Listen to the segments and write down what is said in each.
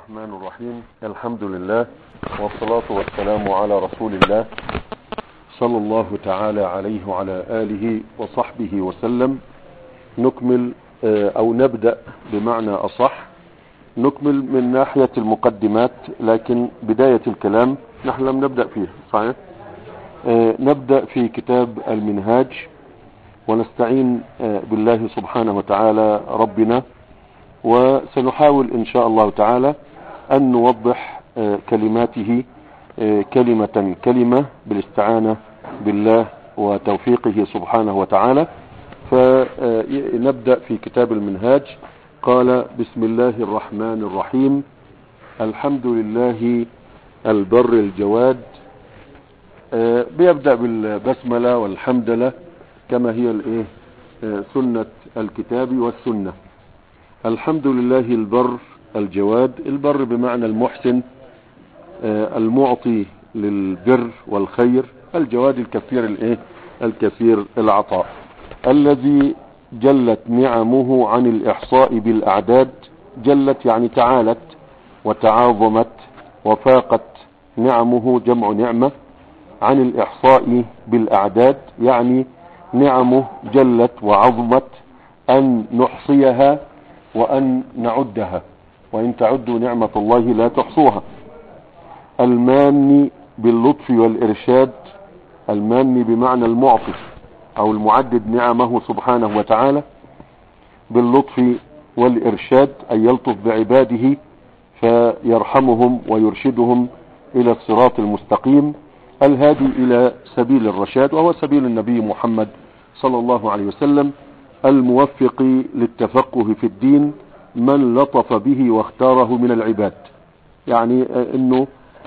الرحمن الرحيم. الحمد لله والصلاة والسلام على رسول الله صلى الله تعالى عليه وعلى آله وصحبه وسلم. نكمل أو نبدأ بمعنى أصح، نكمل من ناحية المقدمات، لكن بداية الكلام نحن لم نبدأ فيه صحيح. نبدأ في كتاب المنهاج ونستعين بالله سبحانه وتعالى ربنا، وسنحاول إن شاء الله تعالى أن نوضح كلماته كلمة كلمة بالاستعانة بالله وتوفيقه سبحانه وتعالى. فنبدأ في كتاب المنهاج. قال: بسم الله الرحمن الرحيم، الحمد لله البر الجواد. بيبدأ بالبسملة والحمد لله كما هي سنة الكتاب والسنة. الحمد لله البر الجواد، البر بمعنى المحسن المعطي للبر والخير، الجواد الكثير الكثير العطاء، الذي جلت نعمه عن الإحصاء بالأعداد. جلت يعني تعالت وتعاظمت وفاقت، نعمه جمع نعمة، عن الإحصاء بالأعداد يعني نعمه جلت وعظمت أن نحصيها وأن نعدها، وإن تعدوا نعمة الله لا تحصوها. المان باللطف والإرشاد، المان بمعنى المعطي أو المعدد نعمه سبحانه وتعالى، باللطف والإرشاد أي يلطف بعباده فيرحمهم ويرشدهم إلى الصراط المستقيم الهادي إلى سبيل الرشاد، وهو سبيل النبي محمد صلى الله عليه وسلم، الموفق للتفقه في الدين، من لطف به واختاره من العباد. يعني انه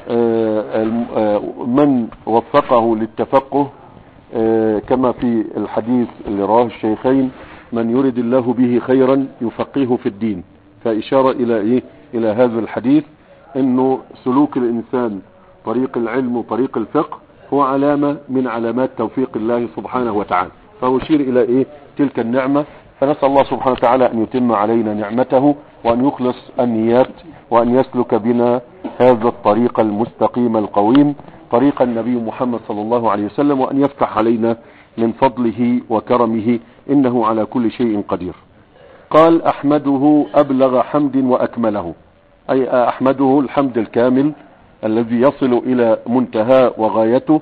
من وفقه للتفقه، كما في الحديث اللي رواه الشيخين: من يرد الله به خيرا يفقهه في الدين. فإشارة إلى هذا الحديث، انه سلوك الإنسان طريق العلم وطريق الفقه هو علامة من علامات توفيق الله سبحانه وتعالى، فهو يشير إلى تلك النعمة. فنسأل الله سبحانه وتعالى أن يتم علينا نعمته، وأن يخلص النيات، وأن يسلك بنا هذا الطريق المستقيم القويم، طريق النبي محمد صلى الله عليه وسلم، وأن يفتح علينا من فضله وكرمه، إنه على كل شيء قدير. قال: أحمده أبلغ حمد وأكمله، أي أحمده الحمد الكامل الذي يصل إلى منتهى وغايته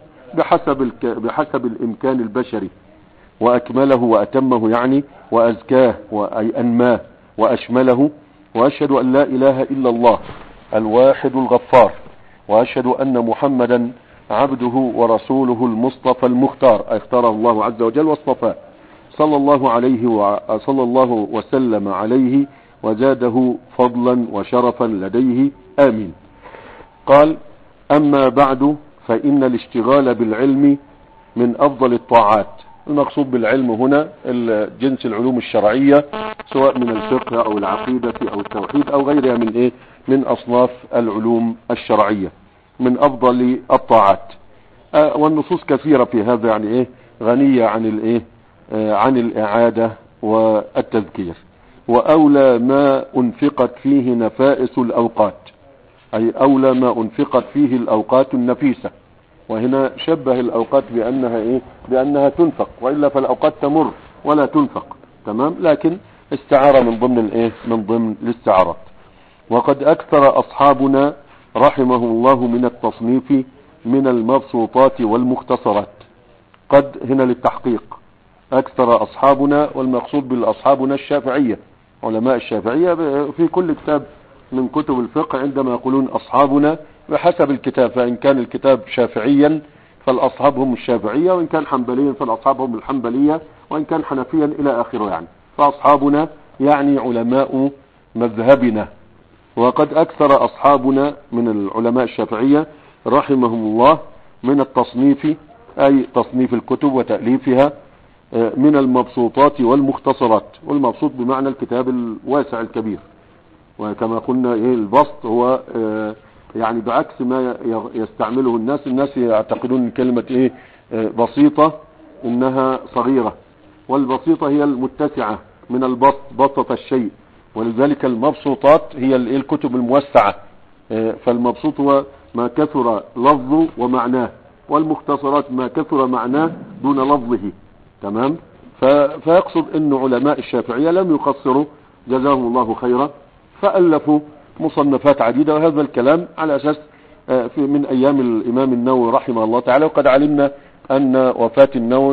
بحسب الإمكان البشري، وأكمله وأتمه يعني وأزكاه وأي أنماه وأشمله. وأشهد أن لا إله إلا الله الواحد الغفار، وأشهد أن محمدا عبده ورسوله المصطفى المختار، اختاره الله عز وجل واصطفاه، صلى الله وسلم عليه وزاده فضلا وشرفا لديه، آمين. قال: أما بعد، فإن الاشتغال بالعلم من أفضل الطاعات. المقصود بالعلم هنا جنس العلوم الشرعية، سواء من الفقه أو العقيدة أو التوحيد أو غيرها من أصناف العلوم الشرعية، من أفضل الطاعات. والنصوص كثيرة في هذا، يعني غنية عن الإعادة والتذكير. وأولى ما أنفقت فيه نفائس الأوقات، أي أولى ما أنفقت فيه الأوقات النفيسة. وهنا شبه الأوقات بأنها تنفق، وإلا فالأوقات تمر ولا تنفق، تمام، لكن استعارة من ضمن الاستعارات. وقد أكثر أصحابنا رحمه الله من التصنيف من المبسوطات والمختصرات. قد هنا للتحقيق، أكثر أصحابنا، والمقصود بالأصحابنا الشافعية، علماء الشافعية في كل كتاب من كتب الفقه عندما يقولون أصحابنا بحسب الكتاب، فإن كان الكتاب شافعيا فالأصحاب هم الشافعية، وإن كان حنبليا فالأصحاب هم الحنبلية، وإن كان حنفيا إلى آخره. يعني فأصحابنا يعني علماء مذهبنا. وقد أكثر أصحابنا من العلماء الشافعية رحمهم الله من التصنيف، أي تصنيف الكتب وتأليفها، من المبسوطات والمختصرات. والمبسوط بمعنى الكتاب الواسع الكبير، وكما قلنا البسط هو يعني بعكس ما يستعمله الناس يعتقدون كلمة بسيطة انها صغيرة، والبسيطة هي المتسعة من البسط، بسط الشيء، ولذلك المبسوطات هي الكتب الموسعة فالمبسوط هو ما كثر لفظه ومعناه، والمختصرات ما كثر معناه دون لفظه. تمام. فيقصد ان علماء الشافعية لم يقصروا جزاهم الله خيرا، فألفوا مصنفات عديدة، وهذا الكلام على أساس من أيام الإمام النووي رحمه الله تعالى. وقد علمنا أن وفاة النووي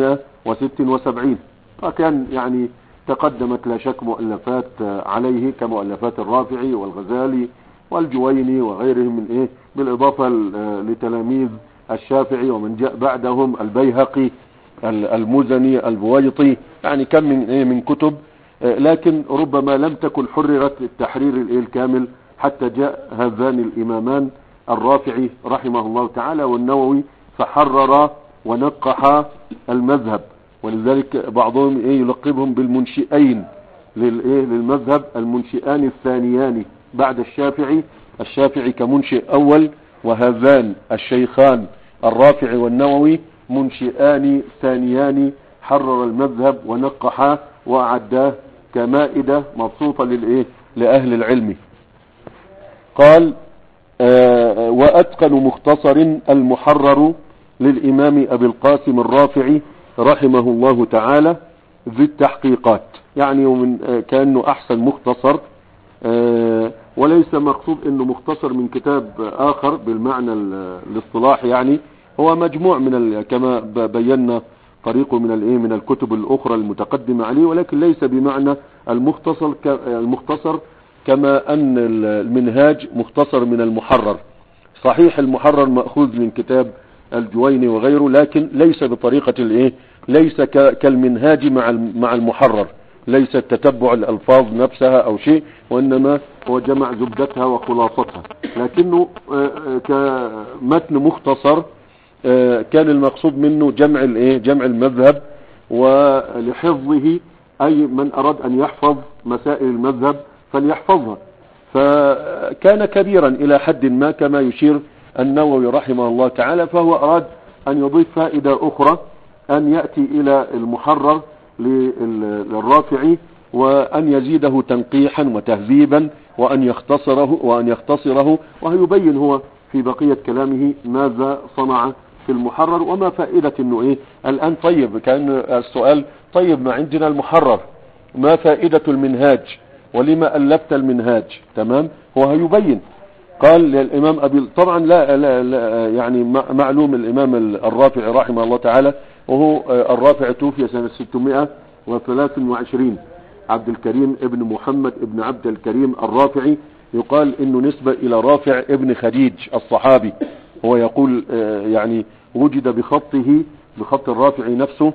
676، فكان يعني تقدمت لا شك مؤلفات عليه كمؤلفات الرافعي والغزالي والجويني وغيرهم من بالإضافة لتلاميذ الشافعي ومن جاء بعدهم البيهقي المزني البويطي، يعني كم من كتب، لكن ربما لم تكن حررت التحرير الكامل حتى جاء هذان الإمامان الرافعي رحمه الله تعالى والنووي، فحرر ونقح المذهب. ولذلك بعضهم يلقبهم بالمنشئين للمذهب، المنشئان الثانيان بعد الشافعي كمنشئ أول، وهذان الشيخان الرافعي والنووي منشئان ثانيان، حرر المذهب ونقحاه وأعداه كمائدة مبسوطة لأهل العلم. قال وأتقن مختصر المحرر للإمام أبي القاسم الرافعي رحمه الله تعالى ذي التحقيقات، يعني ومن كأنه أحسن مختصر، وليس مقصود أنه مختصر من كتاب آخر بالمعنى الاصطلاحي، يعني هو مجموع من كما بينا طريقه من الكتب الأخرى المتقدمة عليه، ولكن ليس بمعنى المختصر كما أن المنهاج مختصر من المحرر. صحيح المحرر مأخوذ من كتاب الجويني وغيره، لكن ليس بطريقة ليس كالمنهاج مع المحرر، ليس تتبع الألفاظ نفسها أو شيء، وإنما هو جمع زبدتها وخلاصتها. لكنه كمتن مختصر كان المقصود منه جمع المذهب، ولحفظه أي من أراد أن يحفظ مسائل المذهب فليحفظها، فكان كبيرا إلى حد ما كما يشير النووي رحمه الله تعالى. فهو أراد أن يضيف فائدة أخرى، أن يأتي إلى المحرر للرافعي وأن يزيده تنقيحا وتهذيبا وأن يختصره ويبين هو في بقية كلامه ماذا صنع في المحرر وما فائدة انه الآن. طيب كان السؤال طيب ما عندنا المحرر، ما فائدة المنهاج ولما ألفت المنهاج؟ تمام. هو هيبين. قال للإمام طبعا لا يعني معلوم الإمام الرافعي رحمه الله تعالى، وهو الرافعي توفي سنة 623، عبد الكريم ابن محمد ابن عبد الكريم الرافعي، يقال انه نسبة الى رافع ابن خديج الصحابي. هو يقول يعني وجد بخط الرافعي نفسه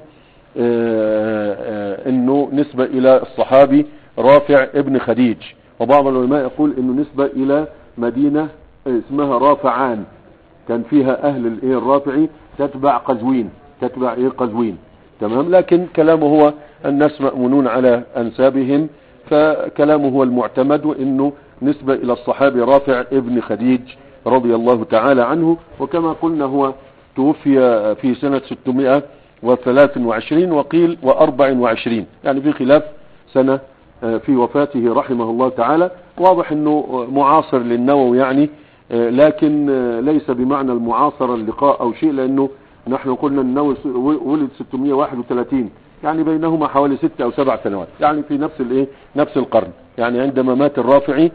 انه نسبة الى الصحابي رافع ابن خديج. وبعض العلماء يقول انه نسبة الى مدينة اسمها رافعان، كان فيها اهل الرافعي تتبع قزوين. تمام. لكن كلامه هو الناس مأمونون على انسابهم، فكلامه هو المعتمد، وانه نسبة الى الصحابي رافع ابن خديج رضي الله تعالى عنه. وكما قلنا هو توفي في سنة 623 وقيل 24، يعني في خلاف سنة في وفاته رحمه الله تعالى. واضح انه معاصر للنووي يعني، لكن ليس بمعنى المعاصرة اللقاء او شيء، لانه نحن قلنا النووي ولد 631، يعني بينهما حوالي 6 أو 7 سنوات، يعني في نفس القرن. يعني عندما مات الرافعي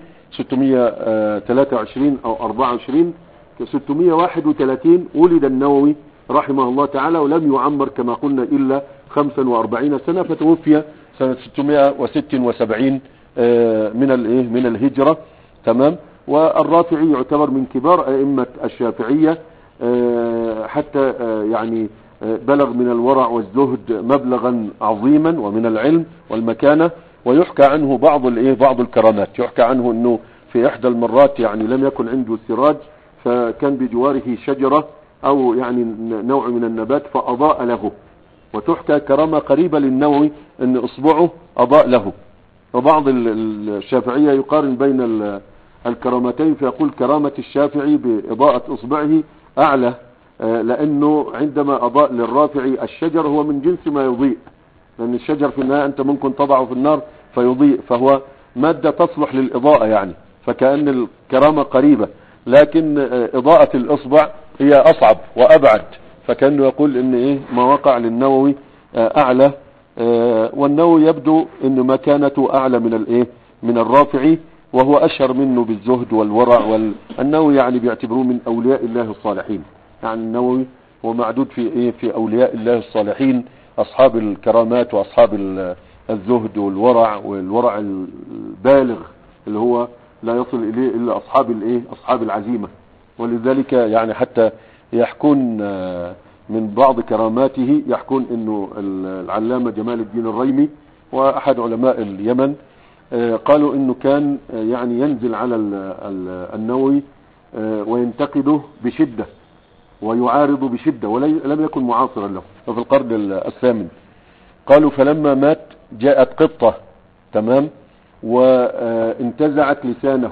623 أو 24، 631 ولد النووي رحمه الله تعالى، ولم يعمر كما قلنا إلا 45 سنة، فتوفي سنة 676 من الهجرة. تمام. والرافعي يعتبر من كبار أئمة الشافعية، حتى يعني بلغ من الورع والزهد مبلغا عظيما ومن العلم والمكانة. ويحكى عنه بعض الكرامات. يحكى عنه انه في احدى المرات يعني لم يكن عنده سراج، فكان بجواره شجرة او يعني نوع من النبات فاضاء له. وتحكى كرامة قريبة للنووي ان اصبعه اضاء له. وبعض الشافعية يقارن بين الكرامتين فيقول كرامة الشافعي باضاءة اصبعه اعلى، لانه عندما اضاء للرافعي الشجر هو من جنس ما يضيء، لان الشجر في النهاية انت ممكن تضعه في النار فيضيء، فهو مادة تصلح للاضاءة يعني، فكأن الكرامة قريبة، لكن إضاءة الإصبع هي أصعب وأبعد، فكأنه يقول إن إيه ما وقع للنووي أعلى، والنووي يبدو إن مكانته أعلى من الإيه من الرافعي، وهو أشهر منه بالزهد والورع والنووي يعني بيعتبروه من أولياء الله الصالحين. يعني النووي هو معدود في إيه في أولياء الله الصالحين، أصحاب الكرامات وأصحاب الزهد والورع البالغ اللي هو لا يصل إليه إلا أصحاب الإيه أصحاب العزيمة. ولذلك يعني حتى يحكون من بعض كراماته، يحكون إنه العلامة جمال الدين الريمي وأحد علماء اليمن قالوا إنه كان يعني ينزل على النووي وينتقده بشدة ويعارض بشدة، ولم يكن معاصرا له في القرن الثامن. قالوا فلما مات جاءت قطة تمام وانتزعت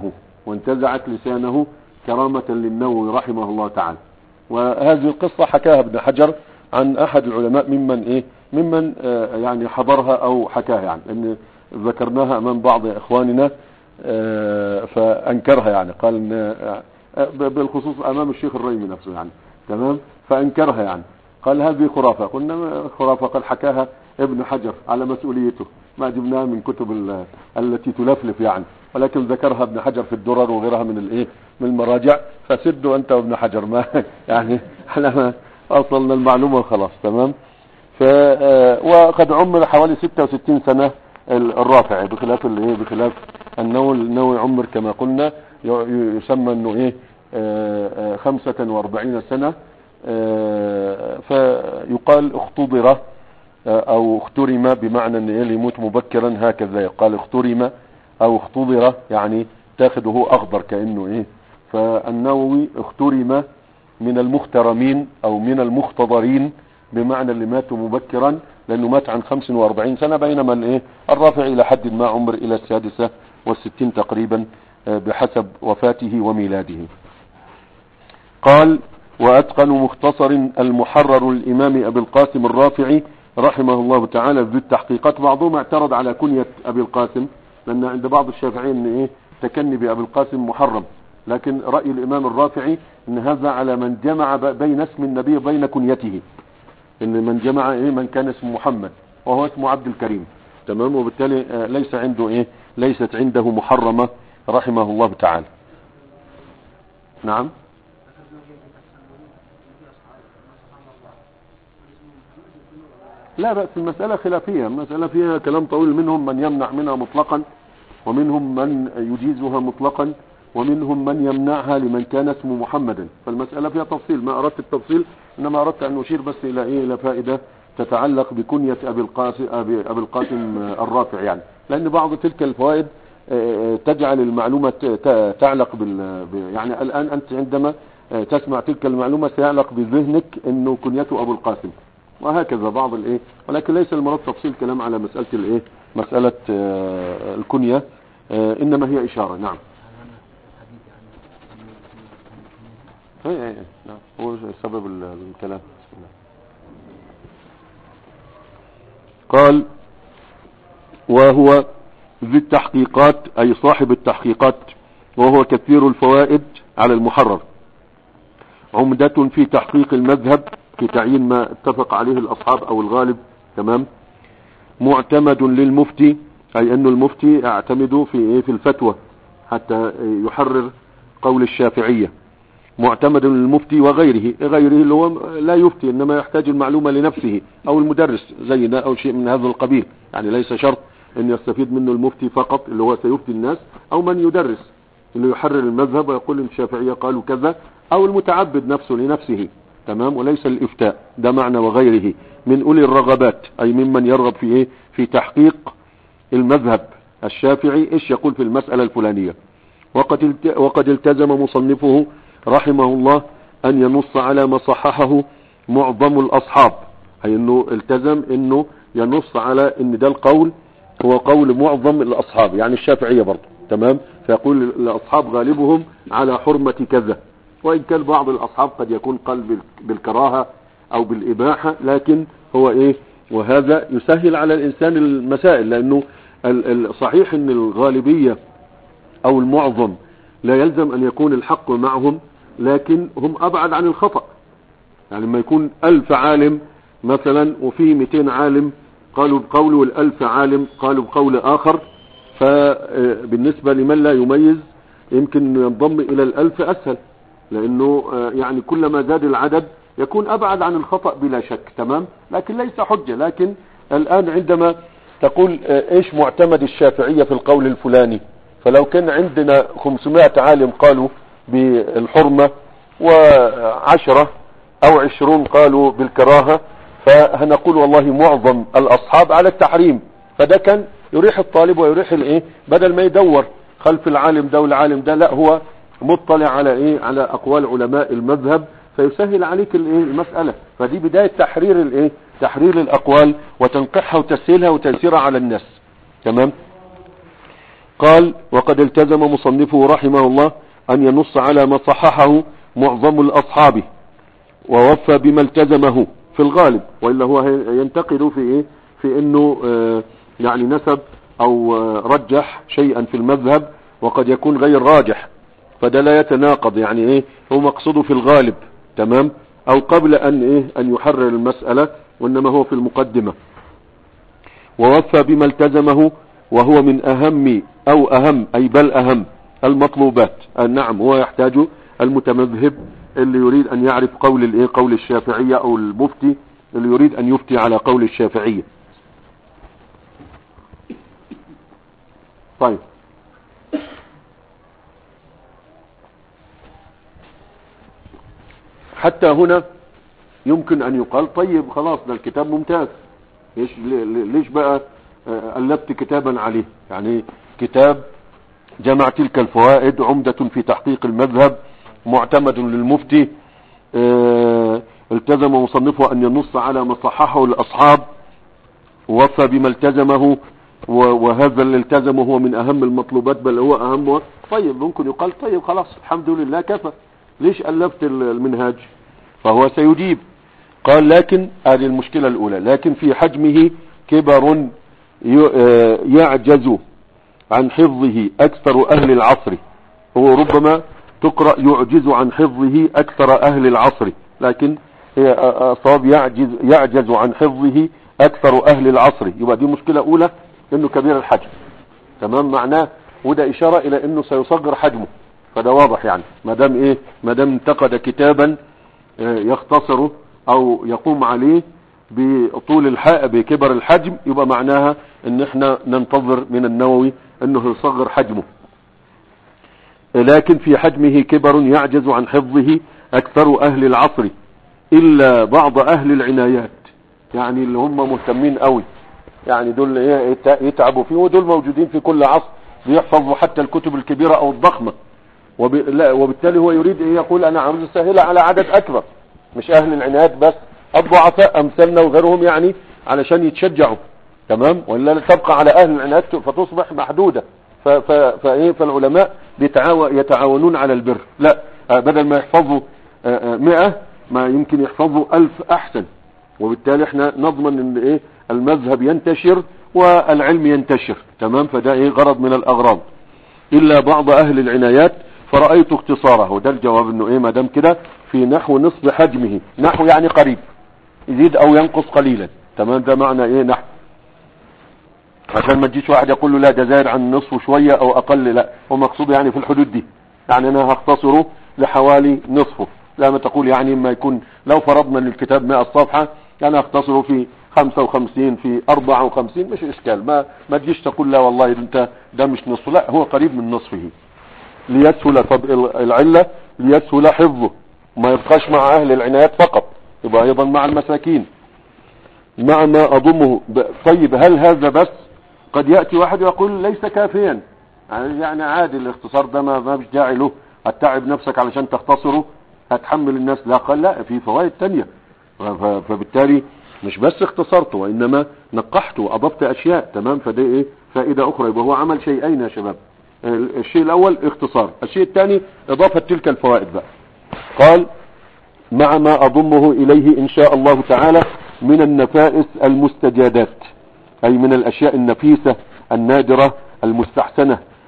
لسانه كرامة للنووي رحمه الله تعالى. وهذه القصة حكاها ابن حجر عن أحد العلماء ممن يعني حضرها أو حكاها، يعني لأن ذكرناها أمام بعض إخواننا فأنكرها، يعني قال إن بالخصوص أمام الشيخ الريمي نفسه يعني تمام، فأنكرها يعني قال هذه خرافة. قلنا خرافة قد حكاها ابن حجر على مسؤوليته، ما جبناها من كتب التي تلفلف يعني، ولكن ذكرها ابن حجر في الدرر وغيرها من المراجع، فسدوا أنت وابن حجر ما يعني على ما أصلنا المعلومة وخلاص تمام. وقد عمر حوالي 66 سنة الرافعي، بخلاف النووي عمر كما قلنا يسمى انه 45 سنة. فيقال اختضر او اخترم، بمعنى ان اللي يموت مبكرا هكذا يقال اخترم او اختضر، يعني تاخده اخضر كأنه فالنووي اخترم من المخترمين او من المختضرين، بمعنى اللي ماتوا مبكرا، لانه مات عن 45 سنة، بينما الرافعي الى حد ما عمر الى 66 تقريبا بحسب وفاته وميلاده. قال واتقن مختصر المحرر الامام ابي القاسم الرافعي رحمه الله تعالى ذو التحقيقات. بعضهم اعترض على كنية ابي القاسم، لان عند بعض الشافعيين ان تكني بابي القاسم محرم، لكن رأي الامام الرافعي ان هذا على من جمع بين اسم النبي وبين كنيته، ان من جمع من كان اسمه محمد وهو اسمه عبد الكريم تمام، وبالتالي ليس عنده ليست عنده محرمة رحمه الله تعالى. نعم لا بأس، المسألة خلافية، المسألة فيها كلام طويل، منهم من يمنع منها مطلقا، ومنهم من يجيزها مطلقا، ومنهم من يمنعها لمن كان اسمه محمدا، فالمسألة فيها تفصيل. ما أردت التفصيل، إنما أردت أن أشير بس إلى فائدة تتعلق بكنية أبي القاسم الرافع، يعني لأن بعض تلك الفوائد تجعل المعلومة تعلق يعني الآن أنت عندما تسمع تلك المعلومة سيعلق بذهنك إنه كنيته أبو القاسم، وهكذا بعض ولكن ليس المراد تفصيل كلام على مسألة مسألة الكنية، إنما هي إشارة. نعم نعم هو سبب الكلام. قال وهو ذي التحقيقات أي صاحب التحقيقات، وهو كثير الفوائد على المحرر، عمدة في تحقيق المذهب في تعيين ما اتفق عليه الأصحاب أو الغالب تمام، معتمد للمفتي أي أنه المفتي يعتمد في الفتوى حتى يحرر قول الشافعية، معتمد للمفتي وغيره اللي هو لا يفتي إنما يحتاج المعلومة لنفسه، أو المدرس زينا أو شيء من هذا القبيل، يعني ليس شرط أن يستفيد منه المفتي فقط اللي هو سيفتي الناس، أو من يدرس إنه يحرر المذهب ويقول إن الشافعية قالوا كذا، أو المتعبد نفسه لنفسه تمام، وليس الإفتاء، ده معنى وغيره من أولي الرغبات، أي ممن يرغب في تحقيق المذهب الشافعي إيش يقول في المسألة الفلانية. وقد التزم مصنفه رحمه الله أن ينص على ما صححه معظم الأصحاب، أي أنه التزم أنه ينص على أن ده القول هو قول معظم الأصحاب، يعني الشافعية برضه تمام، فيقول الأصحاب غالبهم على حرمة كذا، وإن كان بعض الأصحاب قد يكون قال بالكراهة أو بالإباحة، لكن هو وهذا يسهل على الإنسان المسائل، لأنه صحيح أن الغالبية او المعظم لا يلزم ان يكون الحق معهم، لكن هم ابعد عن الخطأ. يعني لما يكون 1000 عالم مثلا وفي 200 عالم قالوا بقول، وال1000 عالم قالوا بقول اخر، فبالنسبة لمن لا يميز يمكن ينضم الى 1000 اسهل، لانه يعني كلما زاد العدد يكون ابعد عن الخطأ بلا شك. تمام، لكن ليس حجة. لكن الان عندما تقول ايش معتمد الشافعية في القول الفلاني، فلو كان عندنا 500 عالم قالوا بالحرمة و10 او 20 قالوا بالكراهة، فهنقول والله معظم الاصحاب على التحريم. فده كان يريح الطالب ويريح الايه، بدل ما يدور خلف العالم ده والعالم ده، لا هو مطلع على ايه، على اقوال علماء المذهب، فيسهل عليك الايه المسألة. فدي بداية تحرير الايه، تحرير الاقوال وتنقحها وتسهيلها وتيسيرها على الناس. تمام. قال وقد التزم مصنفه رحمه الله ان ينص على ما صححه معظم الاصحاب ووفى بما التزمه في الغالب، وإلا هو ينتقد في ايه، في انه يعني نسب او رجح شيئا في المذهب وقد يكون غير راجح، فده لا يتناقض. يعني ايه، هو مقصده في الغالب. تمام، او قبل ان ايه، ان يحرر المسألة، وانما هو في المقدمة. ووفى بما التزمه وهو من اهم او اهم اي بل اهم المطلوبات. نعم، هو يحتاج المتمذهب اللي يريد ان يعرف قول الايه، قول الشافعية، او المفتي اللي يريد ان يفتي على قول الشافعية. طيب، حتى هنا يمكن ان يقال طيب خلاص ده الكتاب ممتاز، ليش بقى ألفت كتابا عليه؟ يعني كتاب جمع تلك الفوائد، عمدة في تحقيق المذهب، معتمد للمفتي، التزم مصنفه ان ينص على ما صححه الاصحاب، ووفى بما التزمه، وهذا اللي التزمه هو من اهم المطلوبات، بل هو اهم. طيب ممكن يقال طيب خلاص الحمد لله كفى، ليش ألفت المنهاج؟ فهو سيجيب. قال لكن هذه المشكلة الاولى، لكن في حجمه كبر يعجز عن حفظه اكثر اهل العصر. هو ربما تقرأ يعجز عن حفظه اكثر اهل العصر، لكن هي صواب يعجز عن حفظه اكثر اهل العصر. يبقى دي مشكلة اولى، انه كبير الحجم. تمام، معناه وده اشارة الى انه سيصغر حجمه. فده واضح يعني، ما دام ايه، ما دام انتقد كتابا يختصره او يقوم عليه بطول بكبر الحجم، يبقى معناها ان احنا ننتظر من النووي انه يصغر حجمه. لكن في حجمه كبر يعجز عن حفظه اكثر اهل العصر الا بعض اهل العنايات، يعني اللي هم مهتمين قوي، يعني دول يتعبوا فيه، ودول موجودين في كل عصر بيحفظوا حتى الكتب الكبيرة او الضخمة. وبالتالي هو يريد ايه، يقول انا عاوز اسهلها على عدد اكبر، مش اهل العنايات بس، الضعفاء امثالنا وغيرهم، يعني علشان يتشجعوا. تمام، ولا تبقى على اهل العنايات فتصبح محدودة. فالعلماء يتعاونون على البر. لا، بدل ما يحفظوا 100 ما يمكن يحفظوا 1000 احسن، وبالتالي احنا نضمن ان ايه، المذهب ينتشر والعلم ينتشر. تمام، فده ايه غرض من الاغراض. الا بعض اهل العنايات فرأيت اختصاره. وده الجواب، انه ايه، ما دام كده في نحو نصف حجمه، نحو يعني قريب، يزيد او ينقص قليلا. تمام، ده معنى ايه نحو، عشان ما تجيش واحد يقول له لا ده زايد عن نصف شوية او اقل، لا هو مقصود يعني في الحدود دي، يعني انا هختصره لحوالي نصفه. لا ما تقول يعني ما يكون، لو فرضنا ان الكتاب 100 صفحة يعني اختصره في 55 في 54، مش اشكال. ما تجيش تقول لا والله انت ده مش نصفه، لا هو قريب من نصفه ليسهل. طب العلة ليسهل حفظه، ما يبقاش مع اهل العنايات فقط، يبقى ايضا مع المساكين مع ما اضمه. طيب هل هذا بس؟ قد يأتي واحد يقول ليس كافيا، يعني عادي الاختصار ده ما مش داعي له، هتتعب نفسك علشان تختصره، هتحمل الناس. لا، قال لا، في فوائد تانية. فبالتالي مش بس اختصرته وانما نقحته واضفت اشياء. تمام، فده ايه، فائدة اخرى. يبقى هو عمل شيئين يا شباب، الشيء الاول اختصار، الشيء الثاني اضافة تلك الفوائد بقى. قال مع ما اضمه اليه ان شاء الله تعالى من النفائس المستجادات، اي من الاشياء النفيسة النادرة المستحسنة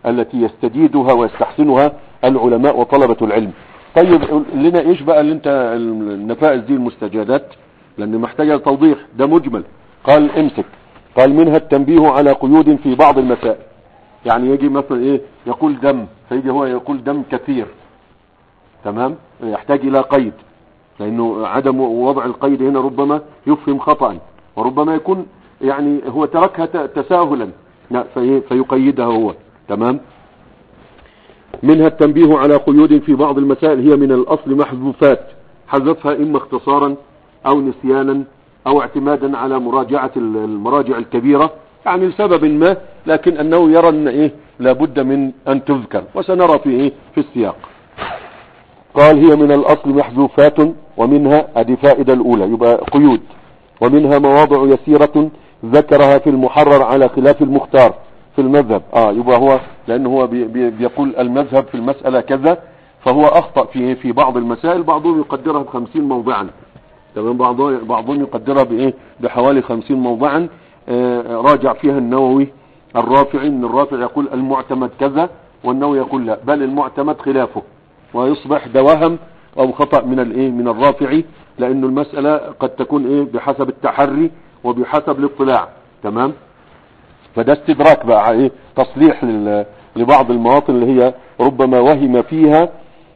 التي يستجيدها ويستحسنها العلماء وطلبة العلم. طيب لنا ايش بقى اللي انت النفائس دي المستجدات، لان محتاجة توضيح، ده مجمل. قال امسك، قال منها التنبيه على قيود في بعض المسائل. يعني يجي مثلا ايه يقول دم، فيجي هو يقول دم كثير، تمام، يحتاج الى قيد، لانه عدم وضع القيد هنا ربما يفهم خطأ، وربما يكون يعني هو تركها تساهلا فيقيدها هو، تمام. منها التنبيه على قيود في بعض المسائل هي من الاصل محذوفات، حذفها اما اختصارا او نسيانا او اعتمادا على مراجعة المراجع الكبيرة، يعني لسبب ما، لكن انه يرى ان ايه لابد من ان تذكر، وسنرى في ايه في السياق. قال هي من الاصل محذوفات، ومنها ادي فائدة الاولى يبقى قيود، ومنها مواضع يسيرة ذكرها في المحرر على خلاف المختار في المذهب. يبقى هو لانه هو بيقول المذهب في المسألة كذا، فهو اخطأ في بعض المسائل، بعضهم يقدرها ب50 موضعا، تمام، بعضهم يقدرها بايه بحوالي 50 موضعا. راجع فيها النووي الرافعي، ان الرافع يقول المعتمد كذا، والنووي يقول لا، بل المعتمد خلافه، ويصبح ده وهم او خطأ من الرافعي، لانه المسألة قد تكون بحسب التحري وبحسب الاطلاع، تمام. فده استدراك بقى تصليح لبعض المواطن اللي هي ربما وهم فيها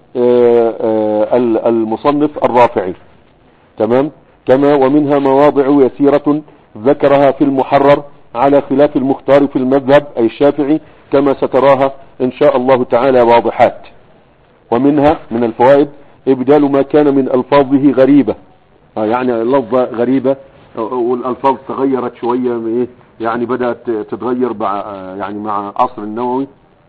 المصنف الرافعي، تمام. كما ومنها مواضع يسيرة ذكرها في المحرر على خلاف المختار في المذهب أي الشافعي، كما ستراها إن شاء الله تعالى واضحات. ومنها من الفوائد إبدال ما كان من ألفاظه غريبة، يعني لفظة غريبة والألفاظ تغيرت شوية، يعني بدأت تتغير يعني مع عصر النووي.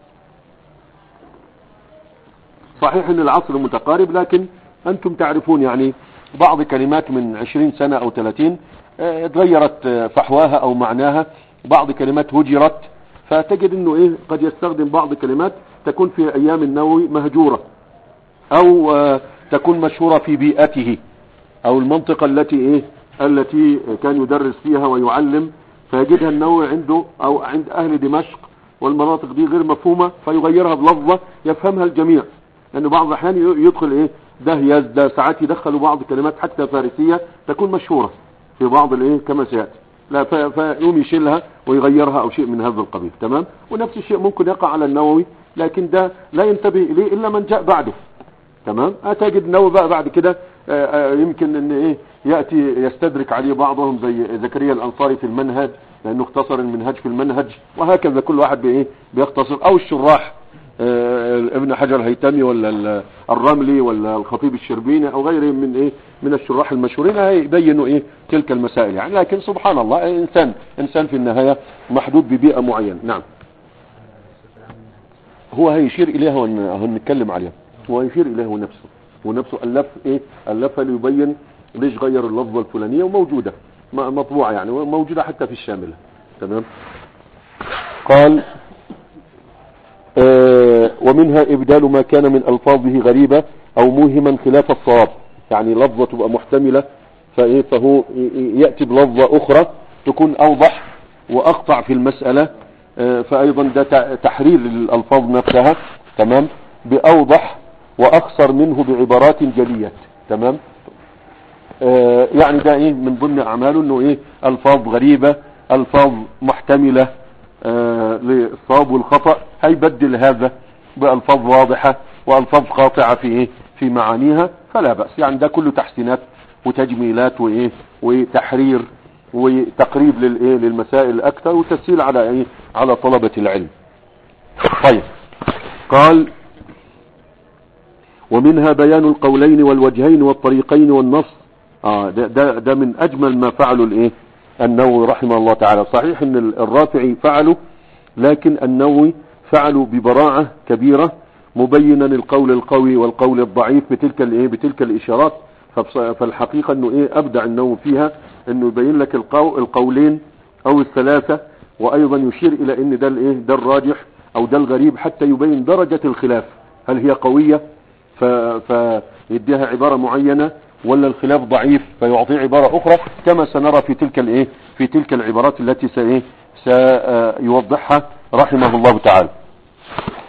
صحيح ان العصر متقارب، لكن انتم تعرفون يعني بعض كلمات من 20 سنة او 30 اتغيرت فحواها او معناها، بعض كلمات هجرت، فتجد انه قد يستخدم بعض كلمات تكون في ايام النووي مهجورة، او تكون مشهورة في بيئته او المنطقة التي كان يدرس فيها ويعلم، فيجدها النووي عنده او عند اهل دمشق والمناطق دي غير مفهومة، فيغيرها بلفظة يفهمها الجميع. لأن بعض الأحيان يدخل ده يزدى، ساعات يدخلوا بعض الكلمات حتى فارسية تكون مشهورة في بعض كما سيأتي، لا فيقوم يشيلها ويغيرها أو شيء من هذا القبيل، تمام. ونفس الشيء ممكن يقع على النووي، لكن ده لا ينتبه إليه إلا من جاء بعده، تمام. تجد النووي بقى بعد كده يمكن ان يأتي يستدرك عليه بعضهم زي زكريا الأنصاري في المنهج، لأنه اختصر المنهج في المنهج، وهكذا كل واحد بيختصر، أو الشراح ابن حجر الهيتمي ولا الرملي ولا الخطيب الشربيني او غيرهم من الشراح المشهورين يبينوا تلك المسائل يعني. لكن سبحان الله انسان في النهاية محدود ببيئة معينة. نعم، هو هيشير اليها ونتكلم عليها، هو يشير اليها ونفسه ألفها ليبين ليش غير اللفظة الفلانية، وموجودة مطبوعة يعني، وموجودة حتى في الشاملة، تمام. قال ومنها إبدال ما كان من ألفاظه غريبة أو موهما خلاف الصواب، يعني لفظة تبقى محتملة فهو يأتي بلفظة أخرى تكون أوضح وأقطع في المسألة، فأيضا ده تحرير للألفاظ نفسها، تمام، بأوضح وأقصر منه بعبارات جلية، تمام. يعني ده من ضمن أعماله أنه ألفاظ غريبة، ألفاظ محتملة للصواب والخطأ، هيبدل هذا بألفاظ واضحة وألفاظ قاطعة في معانيها، فلا بأس يعني. ده كله تحسينات وتجميلات وتحرير وتقريب للمسائل أكثر، وتسهيل على طلبة العلم. طيب، قال ومنها بيان القولين والوجهين والطريقين والنص. ده من أجمل ما فعلوا النووي رحمه الله تعالى. صحيح ان الرافعي فعلوا، لكن النووي فعلوا ببراعة كبيرة، مبينا القول القوي والقول الضعيف بتلك الاشارات. فالحقيقة انه ابدع النووي فيها، انه يبين لك القولين او الثلاثة، وايضا يشير الى ان ده الراجح او ده الغريب، حتى يبين درجة الخلاف، هل هي قوية فيديها عبارة معينة، ولا الخلاف ضعيف فيعطي عبارة أخرى، كما سنرى في تلك العبارات التي سيوضحها رحمه الله تعالى.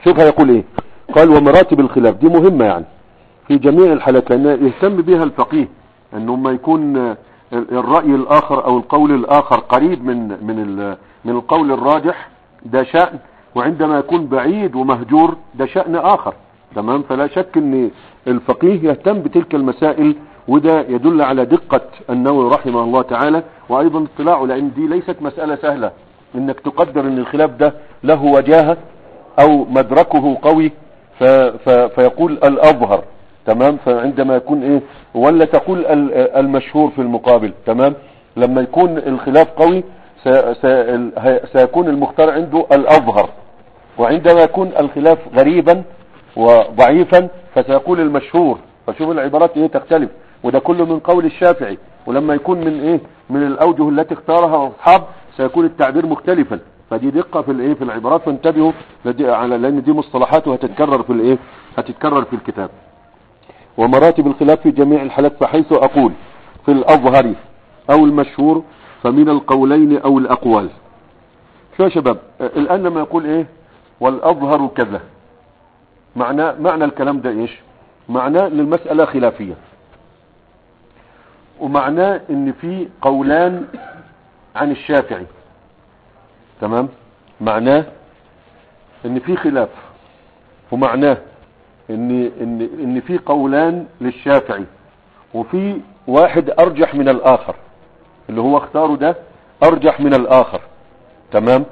شوف هيقول ايه. قال ومراتب الخلاف دي مهمة يعني في جميع الحالات، لان يهتم بها الفقيه انه ما يكون الرأي الاخر او القول الاخر قريب من القول الراجح، ده شأن، وعندما يكون بعيد ومهجور ده شأن اخر. تمام. فلا شك ان الفقيه يهتم بتلك المسائل، وده يدل على دقة النووي رحمه الله تعالى، وايضا اطلاعه، لان دي ليست مسألة سهلة انك تقدر ان الخلاف ده له وجاهة او مدركه قوي فيقول الاظهر. تمام. فعندما يكون ايه، ولا تقول المشهور في المقابل. تمام. لما يكون الخلاف قوي سيكون المختار عنده الاظهر، وعندما يكون الخلاف غريبا وضعيفا فسيقول المشهور. فشوف العبارات ايه تختلف، وده كله من قول الشافعي. ولما يكون من ايه، من الاوجه التي اختارها اصحاب سيكون التعبير مختلفا. فدي دقة في الايه، في العبارات، فانتبهوا على لان دي مصطلحات وهتتكرر في الايه، هتتكرر في الكتاب. ومراتب الخلاف في جميع الحالات، فحيث اقول في الاظهر او المشهور فمن القولين او الاقوال. شو يا شباب الان لما يقول ايه والاظهر كذا، معنى الكلام ده ايش؟ معناه ان المسألة خلافية، ومعناه ان في قولان عن الشافعي. تمام. معناه ان في خلاف، ومعناه ان في قولان للشافعي، وفي واحد ارجح من الاخر، اللي هو اختاره ده ارجح من الاخر. تمام.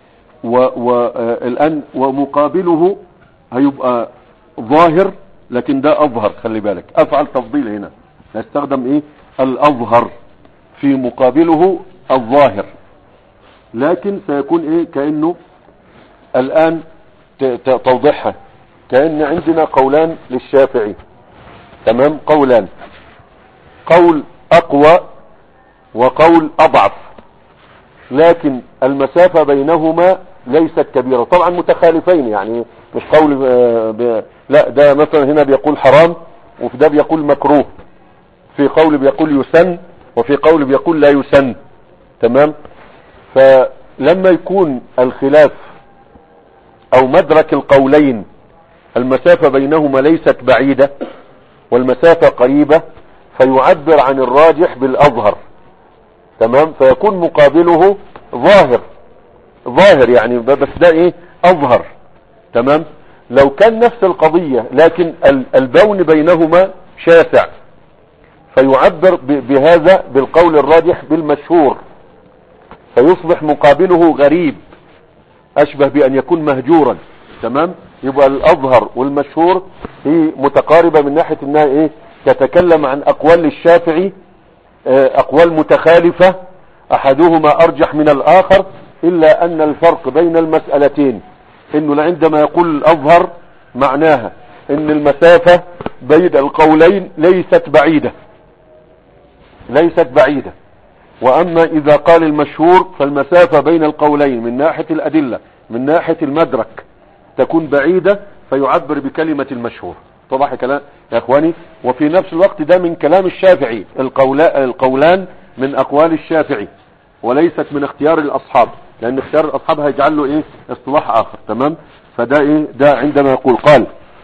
والان ومقابله هيبقى ظاهر، لكن ده اظهر. خلي بالك افعل تفضيل هنا، نستخدم ايه الاظهر في مقابله الظاهر، لكن سيكون ايه كأنه الان توضيحها كأن عندنا قولان للشافعي. تمام. قولان، قول اقوى وقول اضعف، لكن المسافة بينهما ليست كبيرة. طبعا متخالفين، يعني مش قول لا ده مثلا هنا بيقول حرام، وفي ده بيقول مكروه، في قول بيقول يسن، وفي قول بيقول لا يسن. تمام. فلما يكون الخلاف او مدرك القولين المسافة بينهما ليست بعيدة والمسافة قريبة، فيعبر عن الراجح بالاظهر. تمام. فيكون مقابله ظاهر يعني، بس ده ايه اظهر. تمام. لو كان نفس القضية لكن البون بينهما شاسع، فيعبر بهذا بالقول الراجح بالمشهور، فيصبح مقابله غريب، اشبه بان يكون مهجورا. تمام. يبقى الاظهر والمشهور هي متقاربة من ناحية انها ايه، تتكلم عن اقوال الشافعي، اقوال متخالفة احدهما ارجح من الاخر، الا ان الفرق بين المسألتين انه عندما يقول الاظهر معناها ان المسافة بين القولين ليست بعيدة، واما اذا قال المشهور فالمسافة بين القولين من ناحية الادلة من ناحية المدرك تكون بعيدة، فيعبر بكلمة المشهور. طبعا كلام يا اخواني. وفي نفس الوقت ده من كلام الشافعي، القولان من اقوال الشافعي وليست من اختيار الاصحاب، لان اختيار الاصحاب هيجعل له ايه اصطلاح اخر. تمام. فده ايه، ده عندما يقول قال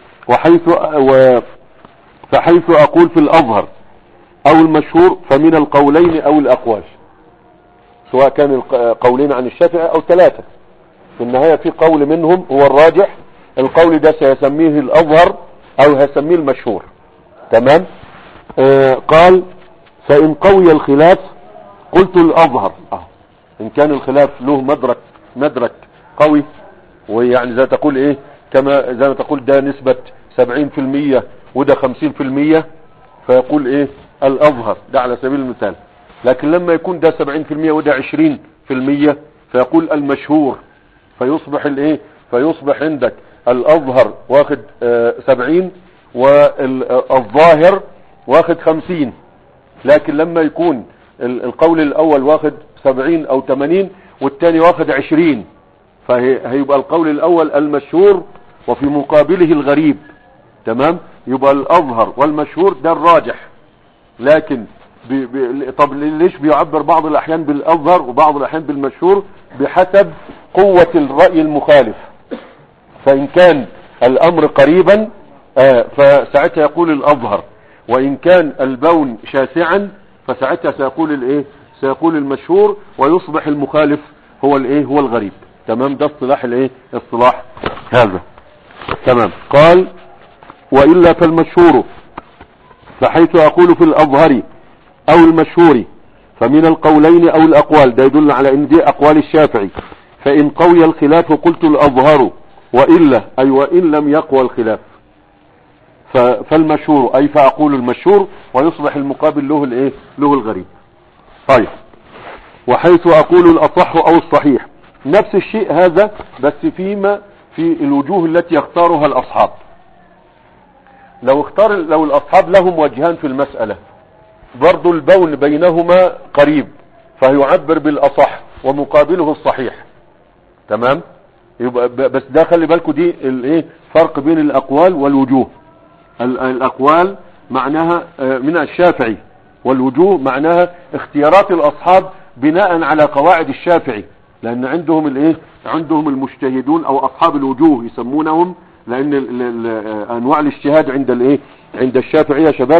فحيث اقول في الاظهر او المشهور فمن القولين او الاقوال، سواء كان القولين عن الشافعي او ثلاثة، في النهاية في قول منهم هو الراجح، القول ده سيسميه الاظهر او هيسميه المشهور. تمام. قال فان قوي الخلاف قلت الاظهر. ان كان الخلاف له مدرك قوي، ويعني زي تقول ايه، كما زي ما تقول ده نسبة 70% وده 50%، فيقول ايه الاظهر، ده على سبيل المثال. لكن لما يكون ده 70% وده 20%، فيقول المشهور، فيصبح الايه، فيصبح عندك الاظهر واخد 70 والظاهر واخد 50. لكن لما يكون القول الاول واخد 70 او 80 والثاني واخد 20، فهيبقى القول الاول المشهور وفي مقابله الغريب. تمام. يبقى الاظهر والمشهور ده الراجح. لكن طب ليش بيعبر بعض الاحيان بالاظهر وبعض الاحيان بالمشهور؟ بحسب قوة الرأي المخالف. فإن كان الأمر قريبا فساعتها يقول الأظهر، وإن كان البون شاسعا فساعتها سيقول الايه، سيقول المشهور، ويصبح المخالف هو الايه، هو الغريب. تمام، ده اصطلاح الايه، اصطلاح هذا. تمام. قال وإلا فالمشهور، فحيث أقول في الأظهر أو المشهور فمن القولين أو الأقوال، ده يدل على ان دي أقوال الشافعي. فإن قوي الخلاف قلت الأظهر، وإلا أي وإن لم يقوى الخلاف فالمشهور، أي فأقول المشهور، ويصبح المقابل له الايه، له الغريب. طيب. وحيث أقول الأصح أو الصحيح، نفس الشيء هذا، بس فيما في الوجوه التي يختارها الأصحاب. لو الأصحاب لهم وجهان في المسألة، برضو البون بينهما قريب، فيعبر بالأصح ومقابله الصحيح. تمام. يبقى بس ده خلي بالكم، دي الايه، فرق بين الأقوال والوجوه. الأقوال معناها من الشافعي، والوجوه معناها اختيارات الأصحاب بناء على قواعد الشافعي، لأن عندهم الايه، عندهم المجتهدون أو أصحاب الوجوه يسمونهم، لأن أنواع الاجتهاد عند الايه، عند الشافعية يا شباب،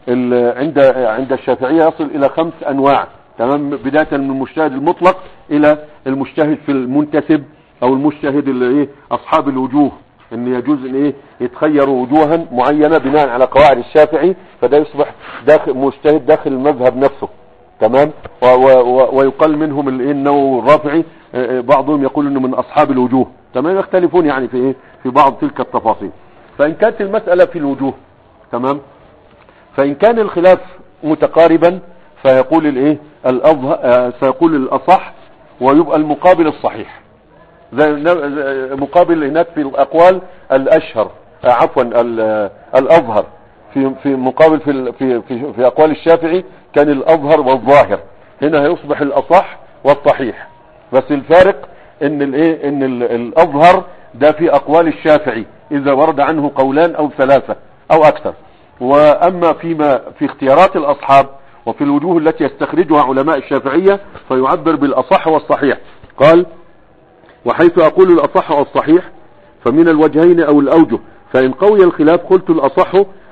عند الشافعية يصل إلى 5 أنواع. تمام. بداية من المجتهد المطلق إلى المجتهد في المنتسب، أو المجتهد اللي ايه، أصحاب الوجوه، ان يجوز ان ايه، يتخيروا وجوها معينة بناء على قواعد الشافعي، فده يصبح مجتهد داخل المذهب نفسه. تمام. ويقال منهم الايه، النووي الرافعي، بعضهم يقول انه من اصحاب الوجوه. تمام. يختلفون يعني في ايه، في بعض تلك التفاصيل. فان كانت المسألة في الوجوه، تمام، فان كان الخلاف متقاربا فيقول الايه، الأظهر، سيقول الاصح، ويبقى المقابل الصحيح. زي مقابل هناك في الأقوال الأشهر، عفوا الأظهر، في مقابل في أقوال الشافعي كان الأظهر والظاهر، هنا هيصبح الأصح والصحيح. بس الفارق ان الايه، ان الأظهر ده في أقوال الشافعي إذا ورد عنه قولان أو 3 أو أكثر، وأما فيما في اختيارات الأصحاب وفي الوجوه التي يستخرجها علماء الشافعية فيعبر بالأصح والصحيح. قال وحيث أقول الأصح أو الصحيح فمن الوجهين أو الأوجه، فإن قوي الخلاف قلت الأصح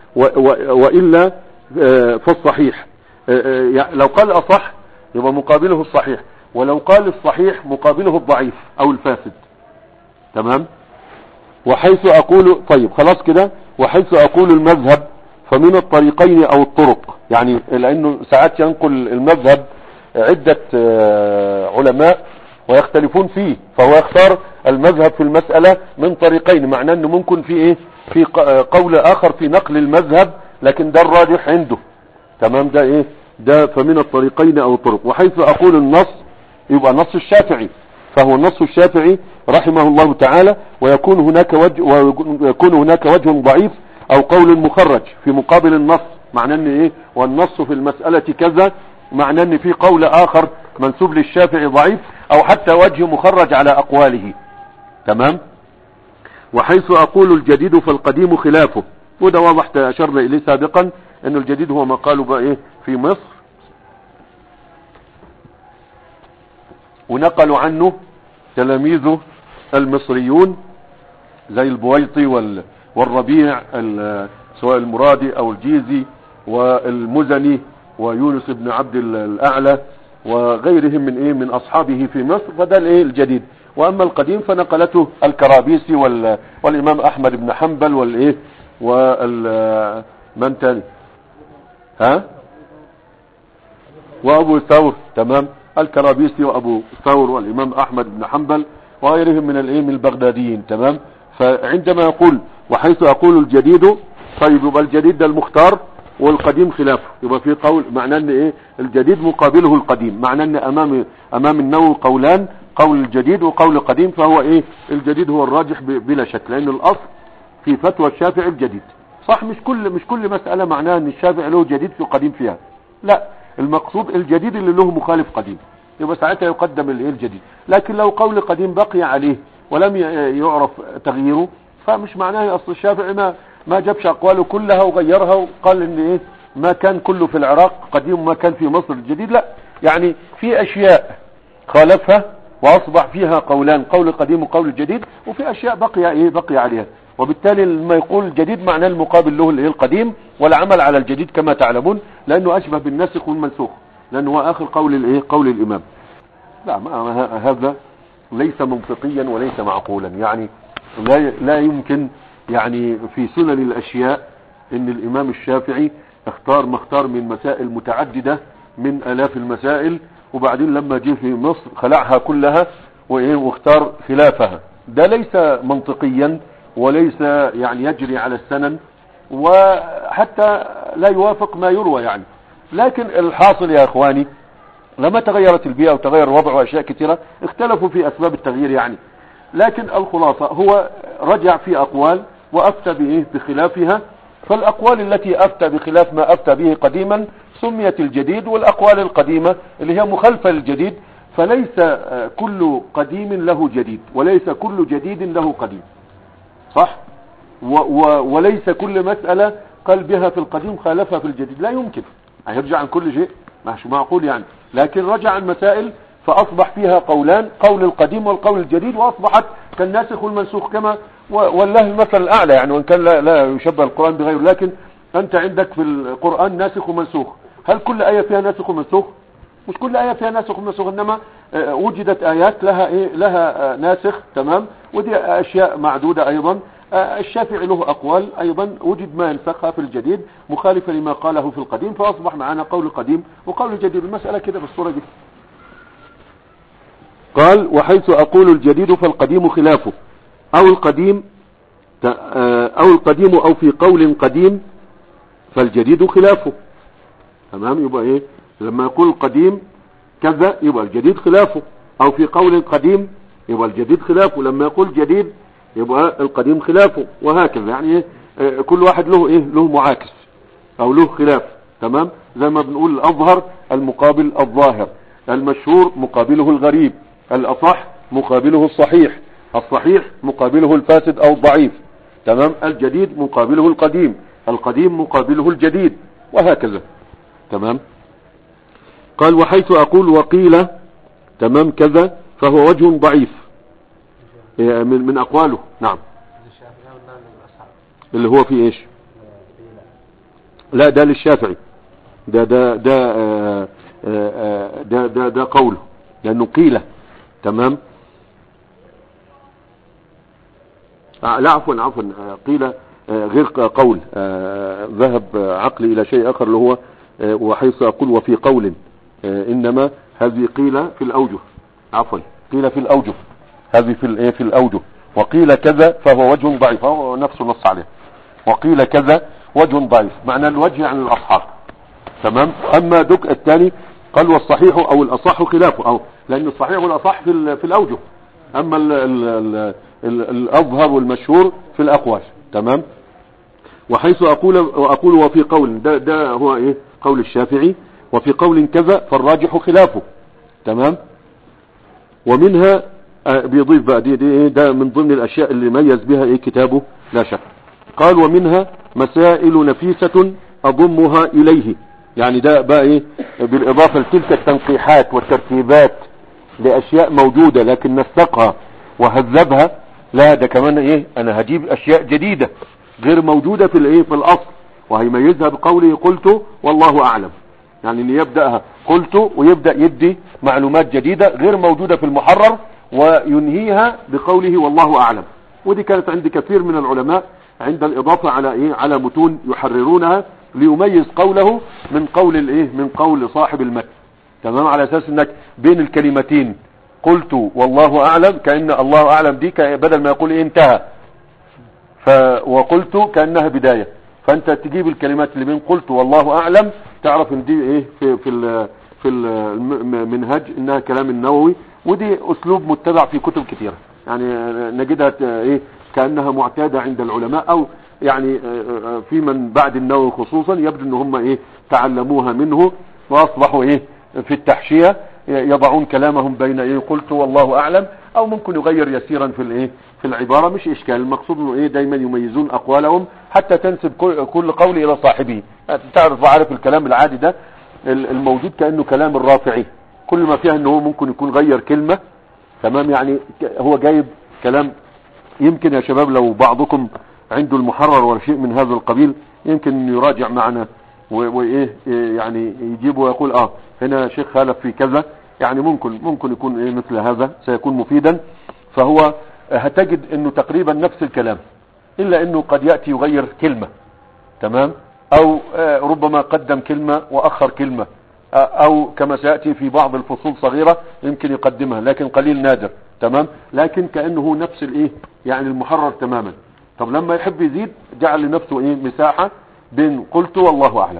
وإلا فالصحيح. لو قال أصح يبقى مقابله الصحيح، ولو قال الصحيح مقابله الضعيف أو الفاسد. تمام. وحيث أقول، طيب خلاص كده، وحيث أقول المذهب فمن الطريقين أو الطرق، يعني لأنه ساعات ينقل المذهب عدة علماء ويختلفون فيه، فهو يختار المذهب في المسألة من طريقين، معناه انه ممكن في ايه، في قول اخر في نقل المذهب، لكن ده الراجح عنده. تمام. ده ايه، ده فمن الطريقين او الطرق. وحيث اقول النص يبقى نص الشافعي، فهو النص الشافعي رحمه الله تعالى، ويكون هناك وجه ضعيف او قول مخرج في مقابل النص، معناه ان ايه، والنص في المسألة كذا، معناه ان في قول اخر منسوب للشافعي ضعيف، او حتى وجه مخرج على اقواله. تمام. وحيث اقول الجديد فالقديم خلافه، وده واضح اشرنا اليه سابقا، ان الجديد هو ما قالوا بقى ايه في مصر، ونقلوا عنه تلاميذه المصريون زي البويطي والربيع، سواء المرادي او الجيزي والمزني ويونس بن عبد الأعلى وغيرهم من ايه، من اصحابه في مصر، فده الايه الجديد. واما القديم فنقلته الكرابيسي والامام احمد بن حنبل والايه من تاني، وابو ثور. تمام. الكرابيسي وابو ثور والامام احمد بن حنبل وغيرهم من الايه، من البغداديين. تمام. فعندما يقول وحيث اقول الجديد، طيب يبقى الجديد ده المختار والقديم خلافه، يبقى في قول معناه ان ايه، الجديد مقابله القديم، معناه ان امام النووي قولان، قول الجديد وقول القديم، فهو ايه، الجديد هو الراجح بلا شك، لان الاصل في فتوى الشافعي الجديد. صح، مش كل مسألة معناها ان الشافعي له جديد في قديم فيها، لا، المقصود الجديد اللي له مخالف قديم، يبقى ساعتها يقدم الايه الجديد. لكن لو قول قديم بقي عليه ولم يعرف تغييره، فمش معناه اصل الشافعي ما جابش اقواله كلها وغيرها وقال ان ايه، ما كان كله في العراق قديم وما كان في مصر الجديد، لا، يعني في اشياء خالفها واصبح فيها قولان، قول القديم وقول الجديد، وفي اشياء بقي عليها. وبالتالي لما يقول الجديد معناه المقابل له اللي هي القديم، والعمل على الجديد كما تعلمون، لانه اشبه بالناسخ والمنسوخ، لانه هو اخر قول الامام. لا، هذا ليس منطقيا وليس معقولا. يعني لا يمكن يعني في سنن الاشياء ان الامام الشافعي اختار ما اختار من مسائل متعددة من الاف المسائل، وبعدين لما جه في مصر خلعها كلها واختار خلافها. ده ليس منطقيا وليس يعني يجري على السنن، وحتى لا يوافق ما يروى يعني. لكن الحاصل يا اخواني، لما تغيرت البيئة وتغير الوضع واشياء كثيرة اختلفوا في اسباب التغيير يعني. لكن الخلاصة هو رجع في اقوال وافتى بخلافها. فالاقوال التي افتى بخلاف ما افتى به قديما سميت الجديد، والاقوال القديمة اللي هي مخالفة للجديد، فليس كل قديم له جديد، وليس كل جديد له قديم، صح؟ وليس كل مسألة قال بها في القديم خالفها في الجديد، لا يمكن. هيرجع عن كل شيء؟ مش معقول يعني. لكن رجع عن مسائل فاصبح فيها قولان، قول القديم والقول الجديد، واصبحت كالناسخ والمنسوخ كما والله المثل الاعلى يعني. وان كان لا يشبه القرآن بغيره، لكن انت عندك في القرآن ناسخ ومنسوخ. هل كل آية فيها ناسخ ومنسوخ؟ مش كل آية فيها ناسخ ومنسوخ، انما وجدت آيات لها ناسخ، تمام، ودي اشياء معدودة ايضا. الشافعي له اقوال ايضا وجد ما ينسخها في الجديد مخالفة لما قاله في القديم، فاصبح معنا قول القديم وقول الجديد. المسألة كده بالصورة دي. قال: وحيث اقول الجديد فالقديم خلافه، او القديم او في قول قديم فالجديد خلافه. تمام؟ يبقى لما يقول القديم كذا يبقى الجديد خلافه، او في قول قديم يبقى الجديد خلافه، لما يقول جديد يبقى القديم خلافه، وهكذا يعني. كل واحد له معاكس او له خلاف. تمام؟ زي ما بنقول الاظهر المقابل الظاهر، المشهور مقابله الغريب، الاصح مقابله الصحيح، الصحيح مقابله الفاسد او الضعيف. تمام؟ الجديد مقابله القديم، القديم مقابله الجديد، وهكذا. تمام؟ قال: وحيث اقول وقيل تمام كذا فهو وجه ضعيف من اقواله. نعم. اللي هو في ايش؟ لا، ده للشافعي. ده قوله، لانه قيل. تمام؟ لا، عفوا قيل غير قول. ذهب عقلي الى شيء اخر اللي هو وحيث اقول وفي قول، انما هذه قيل في الاوجه. عفوا، قيل في الاوجه، هذه في الاوجه. وقيل كذا فهو وجه ضعيف، هو نفسه نص عليه. وقيل كذا وجه ضعيف، معنى الوجه عن الاصحاب. تمام؟ اما دك الثاني قال: والصحيح او الاصح خلافه، او لان الصحيح والاصح في الاوجه، اما الاظهر والمشهور في الاقوال. تمام؟ وحيث اقول وفي قول، ده هو قول الشافعي. وفي قول كذا فالراجح خلافه. تمام؟ ومنها بيضيف بقى ده من ضمن الاشياء اللي ميز بها كتابه لا شك. قال: ومنها مسائل نفيسة اضمها اليه. يعني ده بقى بالاضافة لتلك التنقيحات والترتيبات لاشياء موجودة لكن نسقها وهذبها، لا ده كمان انا هجيب اشياء جديدة غير موجودة في الاصل، وهيميزها بقوله قلت والله اعلم. يعني اللي يبدأها قلت ويبدأ يدي معلومات جديدة غير موجودة في المحرر، وينهيها بقوله والله اعلم. ودي كانت عند كثير من العلماء عند الاضافة على متون يحررونها ليميز قوله من قول صاحب المتن. تمام؟ على اساس انك بين الكلمتين قلت والله اعلم، كأن الله اعلم دي بدل ما يقول انتهى وقلت كأنها بداية، فانت تجيب الكلمات اللي بين قلت والله اعلم، تعرف ان دي في المنهج انها كلام النووي. ودي اسلوب متبع في كتب كثيرة، يعني نجدها كأنها معتادة عند العلماء، او يعني في من بعد النووي خصوصا يبدو ان هم تعلموها منه، واصبحوا في التحشية يضعون كلامهم بين قلت والله اعلم، او ممكن يغير يسيرا في العبارة، مش اشكال. المقصود انه دايما يميزون اقوالهم حتى تنسب كل قول الى صاحبه. تعرف وعارف الكلام العادي ده الموجود كأنه كلام الرافعي، كل ما فيها انه ممكن يكون غير كلمة تمام. يعني هو جايب كلام، يمكن يا شباب لو بعضكم عنده المحرر ولا شيء من هذا القبيل يمكن يراجع معنا وايه يعني يجيب ويقول هنا شيخ خالف في كذا، يعني ممكن يكون ايه مثل هذا سيكون مفيدا. فهو هتجد انه تقريبا نفس الكلام، الا انه قد يأتي يغير كلمة، تمام، او ربما قدم كلمة واخر كلمة، او كما سيأتي في بعض الفصول صغيرة يمكن يقدمها، لكن قليل نادر، تمام. لكن كأنه نفس الايه يعني المحرر تماما. طب لما يحب يزيد جعل لنفسه ايه مساحة بين قلت والله اعلم.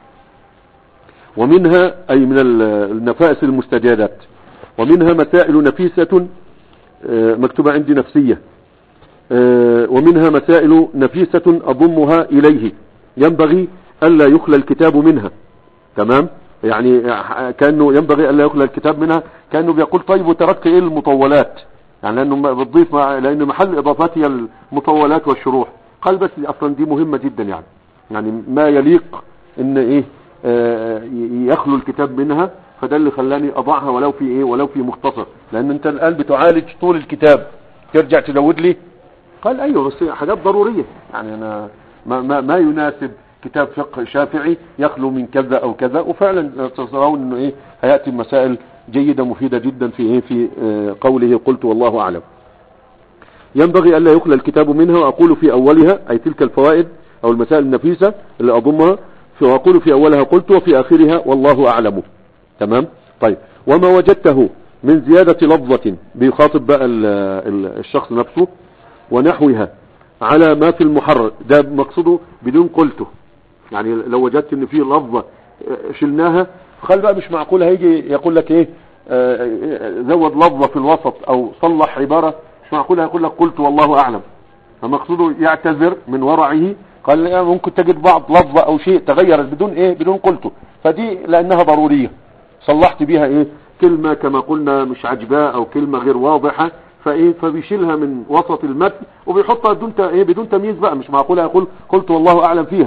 ومنها اي من النفائس المستجدات، ومنها مسائل نفيسة مكتوبة عندي نفسية، ومنها مسائل نفيسة اضمها اليه ينبغي الا يخلى الكتاب منها، تمام. يعني كأنه ينبغي الا يخلى الكتاب منها، كأنه بيقول طيب وتركت ايه المطولات، يعني لانه بتضيف لان محل اضافتي المطولات والشروح. قال بس اصلا دي مهمة جدا، يعني ما يليق ان ايه يخلو الكتاب منها، فده اللي خلاني اضعها ولو في ايه ولو في مختصر، لان انت الان بتعالج طول الكتاب ترجع تزود لي. قال ايوه بس حاجات ضرورية، يعني انا ما يناسب كتاب فقه شافعي يخلو من كذا او كذا. وفعلا ترون انه ايه هياتي مسائل جيدة مفيدة جدا في ايه في قوله قلت والله اعلم. ينبغي الا يخلى الكتاب منها، واقول في اولها اي تلك الفوائد او المسائل النفيسة اللي اضمها، واقول في اولها قلت وفي اخرها والله اعلم، تمام. طيب وما وجدته من زيادة لفظة، بيخاطب بقى الشخص نفسه، ونحوها على ما في المحرر، ده مقصده بدون قلته. يعني لو وجدت ان في لفظة شلناها، خل بقى مش معقول هيجي يقول لك ايه زود لفظة في الوسط او صلح عبارة، مش معقول هيقول لك قلت والله اعلم. فمقصده يعتذر من ورعه، قال ممكن تجد بعض لفظة او شيء تغيرت بدون قلته، فدي لانها ضرورية صلحت بيها ايه كلمة كما قلنا مش عجباء او كلمة غير واضحة، فبيشيلها من وسط المتن وبيحطها بدون تمييز بقى، مش معقول يقول قلت والله اعلم فيها.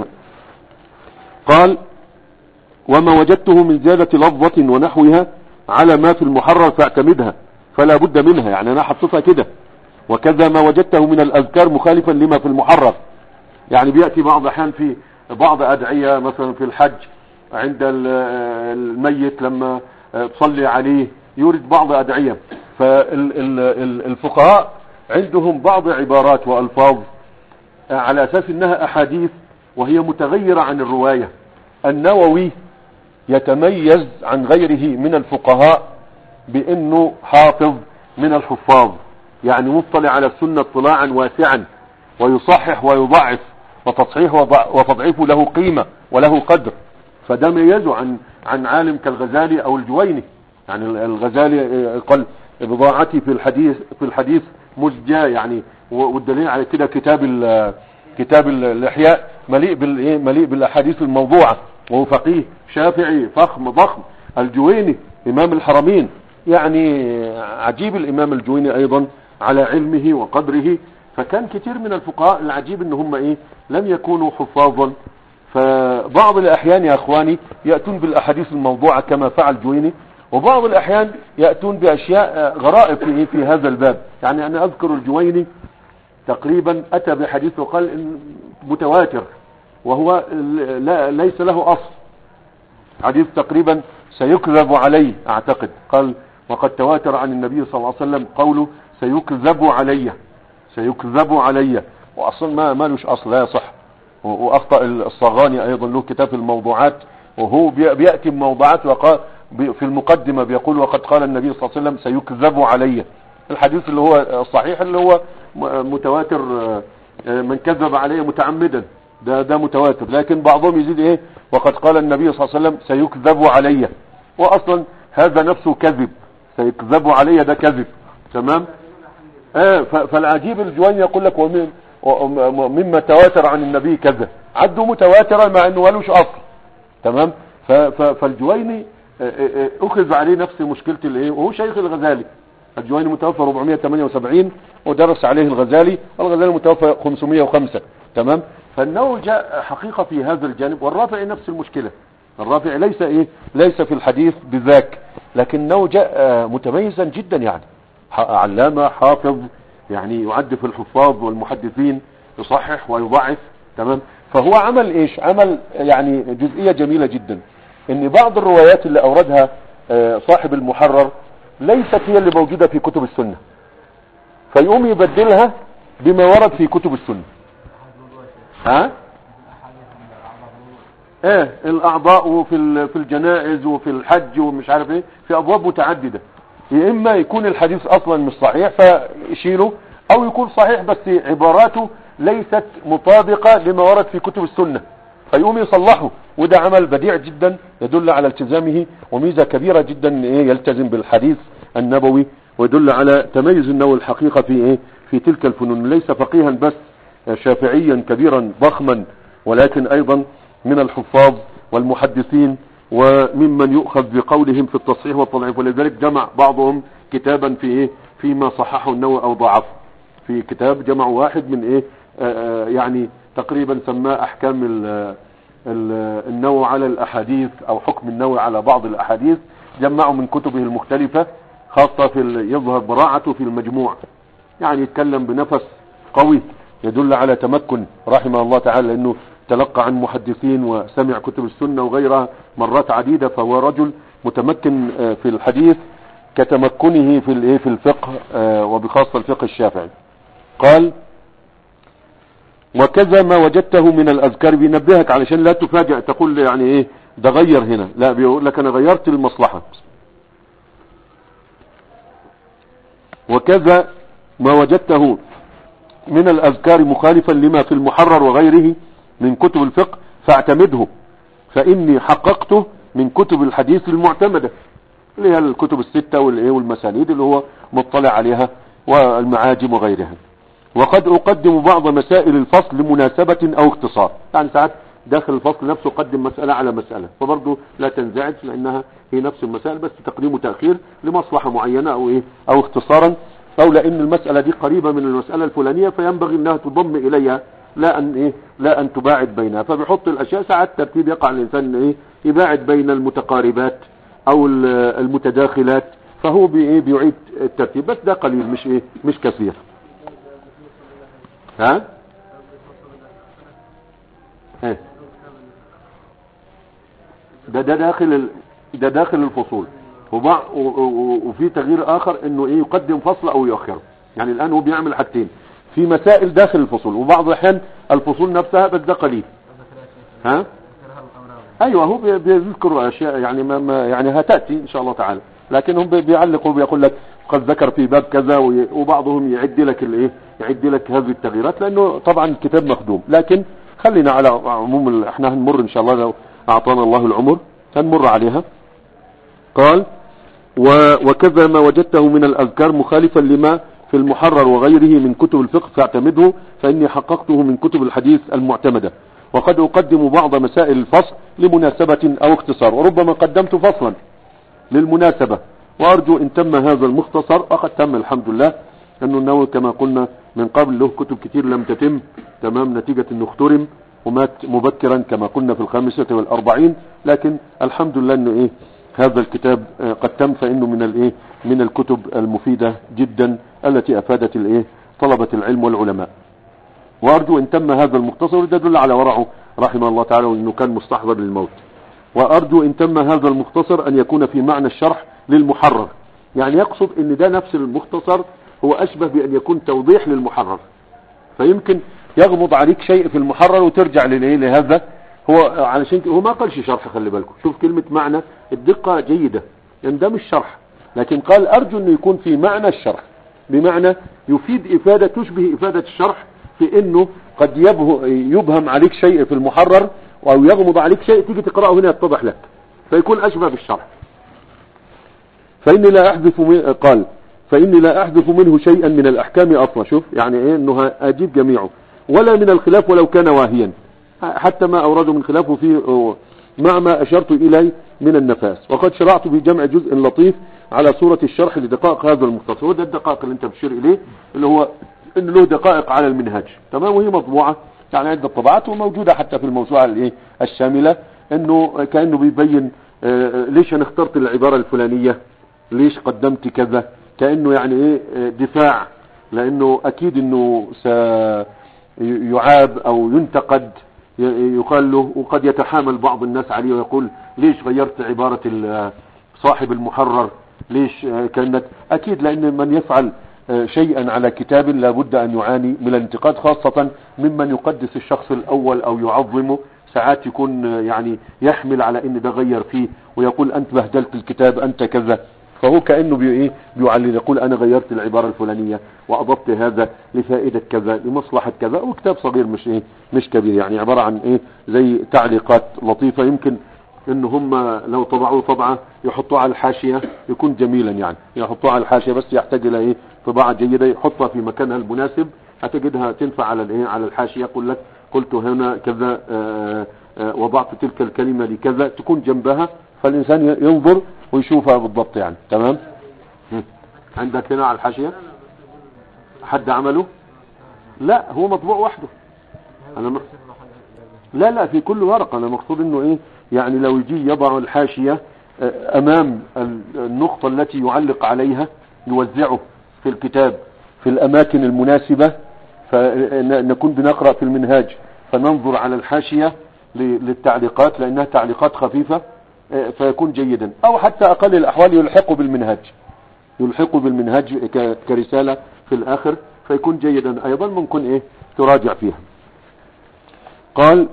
قال وما وجدته من زيادة لفظة ونحوها على ما في المحرر فاعتمدها فلا بد منها، يعني انا حطيتها كده. وكذا ما وجدته من الاذكار مخالفا لما في المحرر، يعني بيأتي بعض احيان في بعض ادعية مثلا في الحج عند الميت لما تصلي عليه يورد بعض ادعية، فالفقهاء عندهم بعض عبارات والفاظ على اساس انها احاديث وهي متغيرة عن الرواية. النووي يتميز عن غيره من الفقهاء بانه حافظ من الحفاظ، يعني مطلع على السنة اطلاعا واسعا، ويصحح ويضعف، وتصحيح وتضعيف له قيمة وله قدر. فده ميزه عن عالم كالغزالي او الجويني. يعني الغزالي قال بضاعتي في الحديث مزجاة، يعني والدليل على كده كتاب الاحياء مليء بالاحاديث الموضوعة، وهو فقيه شافعي فخم ضخم. الجويني امام الحرمين، يعني عجيب الامام الجويني ايضا على علمه وقدره. فكان كتير من الفقهاء العجيب ان هم لم يكونوا حفاظا، فبعض الاحيان يا اخواني يأتون بالاحاديث الموضوعة كما فعل جويني، وبعض الاحيان يأتون باشياء غرائب في هذا الباب. يعني انا اذكر الجويني تقريبا اتى بحديث وقال إن متواتر وهو ليس له اصل، حديث تقريبا سيكذب عليه اعتقد، قال وقد تواتر عن النبي صلى الله عليه وسلم قوله سيكذب علي، واصلا ما لوش اصل لا يصح. واخطأ الصغاني ايضا له كتاب الموضوعات، وهو بيأتي بموضوعات وقال في المقدمة بيقول وقد قال النبي صلى الله عليه وسلم سيكذب علي. الحديث اللي هو الصحيح اللي هو متواتر، من كذب علي متعمدا ده متواتر، لكن بعضهم يزيد وقد قال النبي صلى الله عليه وسلم سيكذب علي، واصلا هذا نفسه كذب، سيكذب علي ده كذب، تمام. فالعجيب الجويني يقول لك مما تواتر عن النبي كذا، عده متواترا مع انه مالوش اصل، تمام. فالجويني اخذ عليه نفس مشكلة وهو شيخ الغزالي. الجويني متوفى 478 ودرس عليه الغزالي متوفى 505، تمام. فالنووي جاء حقيقة في هذا الجانب، والرافعي نفس المشكلة. الرافعي ليس في الحديث بذاك، لكن النووي جاء متميزا جدا، يعني علامة حافظ، يعني يعد في الحفاظ والمحدثين، يصحح ويضعف. تمام. فهو عمل ايش؟ عمل يعني جزئية جميلة جدا، ان بعض الروايات اللي اوردها صاحب المحرر ليست هي اللي موجودة في كتب السنة، فيقوم يبدلها بما ورد في كتب السنة. ها؟ الاعضاء وفي الجنائز وفي الحج ومش عارف ايه، في ابواب متعددة. يا اما يكون الحديث اصلا مش صحيح فيشيله، او يكون صحيح بس عباراته ليست مطابقة لما ورد في كتب السنة، فيقوم يصلحه. وده عمل بديع جدا يدل على التزامه، وميزة كبيرة جدا يلتزم بالحديث النبوي، ويدل على تميز النووي الحقيقة في تلك الفنون. ليس فقيها بس شافعيا كبيرا ضخما، ولكن ايضا من الحفاظ والمحدثين، وممن يؤخذ بقولهم في التصحيح والتضعيف. ولذلك جمع بعضهم كتابا فيما صححه النووي او ضعفه. في كتاب جمعوا واحد من يعني تقريبا سماه احكام النووي على الاحاديث، او حكم النووي على بعض الاحاديث. جمعوا من كتبه المختلفة، خاصة يظهر براعته في المجموع، يعني يتكلم بنفس قوي يدل على تمكن رحمه الله تعالى، لانه تلقى عن محدثين وسمع كتب السنة وغيرها مرات عديدة، فهو رجل متمكن في الحديث كتمكنه في الفقه، وبخاصة الفقه الشافعي. قال: وكذا ما وجدته من الاذكار. بينبهك علشان لا تفاجأ تقول يعني ايه ده غير هنا، لا، بيقول لك انا غيرت المصلحة. وكذا ما وجدته من الاذكار مخالفا لما في المحرر وغيره من كتب الفقه فاعتمده، فاني حققته من كتب الحديث المعتمدة، اللي هي الكتب الستة والمسانيد اللي هو مطلع عليها، والمعاجم وغيرها. وقد اقدم بعض مسائل الفصل لمناسبة او اختصار، يعني ساعات داخل الفصل نفسه قدم مسألة على مسألة، فبرضه لا تنزعج لانها هي نفس المسائل، بس تقديم وتأخير لمصلحة معينة او اختصارا، او لان المسألة دي قريبة من المسألة الفلانية فينبغي انها تضم اليها، لا ان تباعد بينها. فبيحط الاشياء ساعات ترتيب يقع الانسان يباعد بين المتقاربات او المتداخلات، فهو بيعيد الترتيب، بس ده قليل مش كثير. ها؟ ده داخل الفصول. وفي تغيير اخر انه يقدم فصل او يؤخره. يعني الان هو بيعمل حاجتين، في مسائل داخل الفصول، وبعض الاحيان الفصول نفسها، بس ده قليل. ها؟ ايوه، هو بيذكر اشياء يعني ما يعني هتاتي ان شاء الله تعالى، لكن هم بيعلقوا بيقول لك قد ذكر في باب كذا، وبعضهم يعد لك هذه التغييرات، لانه طبعا الكتاب مخدوم. لكن خلينا على عموم، احنا هنمر ان شاء الله لو اعطانا الله العمر هنمر عليها. قال: وكذا ما وجدته من الاذكار مخالفا لما في المحرر وغيره من كتب الفقه فاعتمده، فاني حققته من كتب الحديث المعتمدة. وقد اقدم بعض مسائل الفصل لمناسبة او اختصار، وربما قدمت فصلا للمناسبة، وارجو ان تم هذا المختصر. وقد تم الحمد لله، انه النووي كما قلنا من قبل له كتب كتير لم تتم، تمام، نتيجة انه اخترم ومات مبكرا كما قلنا في 45، لكن الحمد لله انه هذا الكتاب قد تم، فانه من الكتب المفيدة جدا التي افادت طلبة العلم والعلماء. وارجو ان تم هذا المختصر، يدل على ورعه رحمه الله تعالى، وانه كان مستحضر للموت. وارجو ان تم هذا المختصر ان يكون في معنى الشرح للمحرر، يعني يقصد ان ده نفس المختصر هو اشبه بان يكون توضيح للمحرر، فيمكن يغمض عليك شيء في المحرر وترجع لهذا. هو علشان هو ما قالش شرح، خلي بالكم، شوف كلمة معنى، الدقة جيدة، يعني ده مش شرح، لكن قال ارجو انه يكون في معنى الشرح، بمعنى يفيد افادة تشبه افادة الشرح، في انه قد يبهم عليك شيء في المحرر، او يغمض عليك شيء تيجي تقرأه هنا يتضح لك، فيكون اشبه بالشرح. فاني لا احذف منه شيئا من الاحكام اصلا، شوف يعني انه اجيب جميعه، ولا من الخلاف ولو كان واهيا، حتى ما اورده من خلافه فيه مع ما اشرت اليه من النفاس. وقد شرعت في جمع جزء لطيف على صورة الشرح لدقائق هذا المختصر، وده الدقائق اللي انت بتشير اليه، اللي هو ان له دقائق على المنهاج، تمام، وهي مطبوعة يعني عدة طبعات، وموجودة حتى في الموسوعة الشاملة، انه كأنه بيبين ليش انا اخترت العبارة الفلانية، ليش قدمت كذا، كأنه يعني ايه دفاع، لانه اكيد انه سيعاب او ينتقد، يقال له، وقد يتحامل بعض الناس عليه ويقول ليش غيرت عبارة صاحب المحرر، ليش كانت اكيد، لان من يفعل شيئا على كتاب لابد ان يعاني من الانتقاد، خاصة ممن يقدس الشخص الاول او يعظمه، ساعات يكون يعني يحمل على ان ده غير فيه ويقول انت بهدلت الكتاب، انت كذا. فهو كأنه بيعلل، يقول انا غيرت العبارة الفلانية واضفت هذا لفائدة كذا، لمصلحة كذا، وكتاب صغير مش كبير، يعني عبارة عن زي تعليقات لطيفة. يمكن ان هم لو طبعوه طبعة يحطوه على الحاشية يكون جميلا، يعني يحطوه على الحاشية، بس يحتاج الى طباعة جيدة، يحطها في مكانها المناسب، هتجدها تنفع على الحاشية. يقول لك قلت هنا كذا، وضعت تلك الكلمة لكذا، تكون جنبها فالإنسان ينظر ويشوفها بالضبط، يعني تمام. عندك هنا على الحاشية حد عمله؟ لا، هو مطبوع وحده. لا في كل ورقة. انا مقصود انه يعني لو يجي يضع الحاشية امام النقطة التي يعلق عليها، يوزعه في الكتاب في الاماكن المناسبة، فنكون بنقرأ في المنهاج فننظر على الحاشية للتعليقات، لانها تعليقات خفيفة، فيكون جيدا. او حتى اقل الاحوال يلحقوا بالمنهاج كرسالة في الاخر، فيكون جيدا ايضا، ممكن تراجع فيها. قال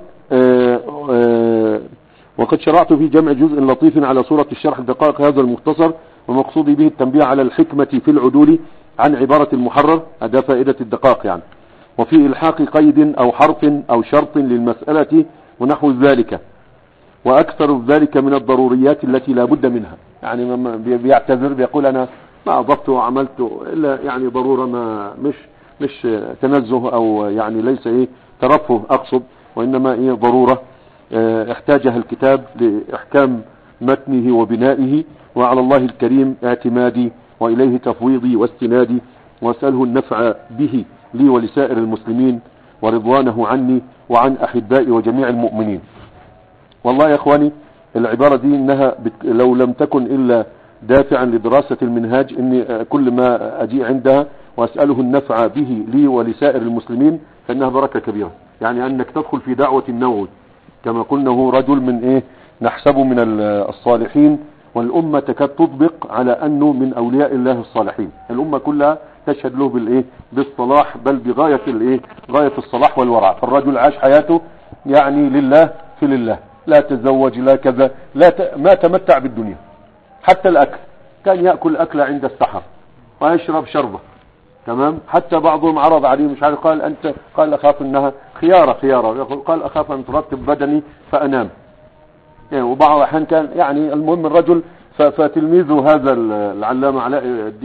وقد شرعت في جمع جزء لطيف على صورة الشرح الدقائق هذا المختصر، ومقصودي به التنبيه على الحكمة في العدول عن عبارة المحرر، هذا فائدة الدقائق يعني، وفي إلحاق قيد أو حرف أو شرط للمسألة ونحو ذلك، وأكثر ذلك من الضروريات التي لا بد منها. يعني بيعتذر، بيقول أنا ما أضفت وعملت إلا يعني ضرورة، ما مش تنزه، أو يعني ليس ترفه أقصد، وإنما ضرورة احتاجها الكتاب لإحكام متنه وبنائه، وعلى الله الكريم اعتمادي وإليه تفويضي واستنادي، وأسأله النفع به لي ولسائر المسلمين، ورضوانه عني وعن أحبائي وجميع المؤمنين. والله يا إخواني العبارة دي إنها لو لم تكن إلا دافعا لدراسة المنهاج، إني كل ما أجي عندها وأسأله النفع به لي ولسائر المسلمين، فإنها بركة كبيرة. يعني أنك تدخل في دعوة النووي كما قلنا، هو رجل من نحسبه من الصالحين، والأمة تكاد تطبق على أنه من أولياء الله الصالحين. الأمة كلها تشهد له بالصلاح، بل بغاية غاية الصلاح والورع. فالرجل عاش حياته يعني لله في لله، لا تزوج، لا كذا، ما تمتع بالدنيا. حتى الأكل كان يأكل أكل عند السحر ويشرب شربة، تمام. حتى بعضهم عرض عليه، مش عارف، قال أخاف انها خيارة، قال أخاف أن ترتب بدني فأنام. وبعض الأحيان كان يعني المهم الرجل، فتلميذه هذا العلامة علاء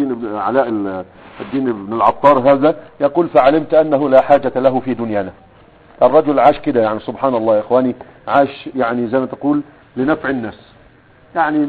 الدين بن العطار هذا يقول فعلمت أنه لا حاجة له في دنيانا. الرجل عاش كده، يعني سبحان الله يا إخواني، عاش يعني زي ما تقول لنفع الناس، يعني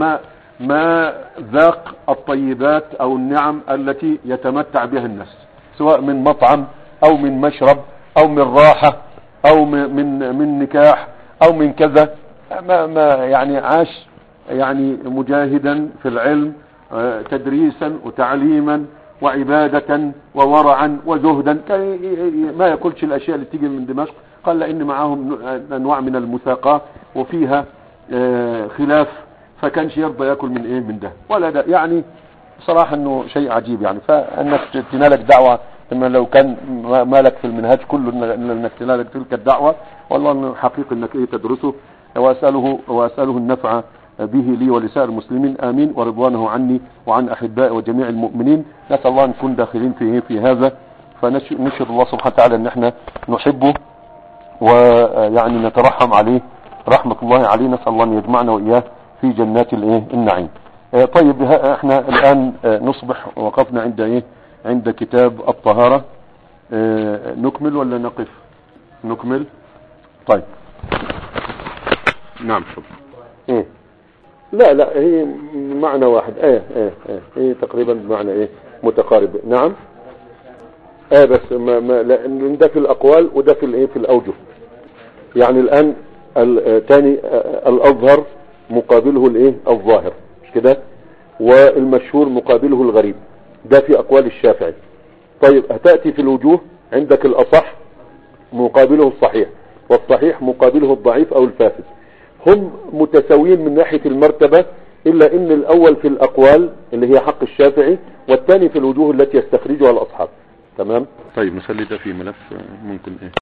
ما ذاق الطيبات أو النعم التي يتمتع بها الناس، سواء من مطعم أو من مشرب أو من راحة أو من نكاح أو من كذا. ما يعني عاش يعني مجاهدا في العلم، تدريسا وتعليما وعبادة وورعا وزهدا، ما يأكلش الأشياء اللي تيجي من دمشق. قال لأن معهم أنواع من المساقات وفيها خلاف، فكانش يرضى يأكل من ده ولا ده. يعني صراحة انه شيء عجيب، يعني فانك تنالك دعوة، اما لو كان مالك في المنهاج كله انك تنالك تلك الدعوة، والله حقيقي انك تدرسه. واسأله النفع به لي ولسائر المسلمين، امين، ورضوانه عني وعن احبائي وجميع المؤمنين. نسأل الله ان نكون داخلين في هذا، فنشهد الله سبحانه وتعالى ان احنا نحبه ويعني نترحم عليه رحمة الله عليه. نسأل الله ان يجمعنا واياه في جنات النعيم. طيب احنا الان نصبح وقفنا عند كتاب الطهارة. نكمل ولا نقف؟ نكمل. طيب نعم. لا هي معنى واحد. هي تقريبا معنى متقارب. نعم. بس لان ده في الاقوال وده في الاوجه. يعني الان الثاني الاظهر مقابله الظاهر، مش كده؟ والمشهور مقابله الغريب. ده في أقوال الشافعي. طيب هتأتي في الوجوه عندك الأصح مقابله الصحيح، والصحيح مقابله الضعيف أو الفاسد. هم متساويين من ناحية المرتبة، إلا إن الأول في الأقوال اللي هي حق الشافعي، والثاني في الوجوه التي يستخرجها الأصحاب. تمام. طيب نخلي ده في ملف ممكن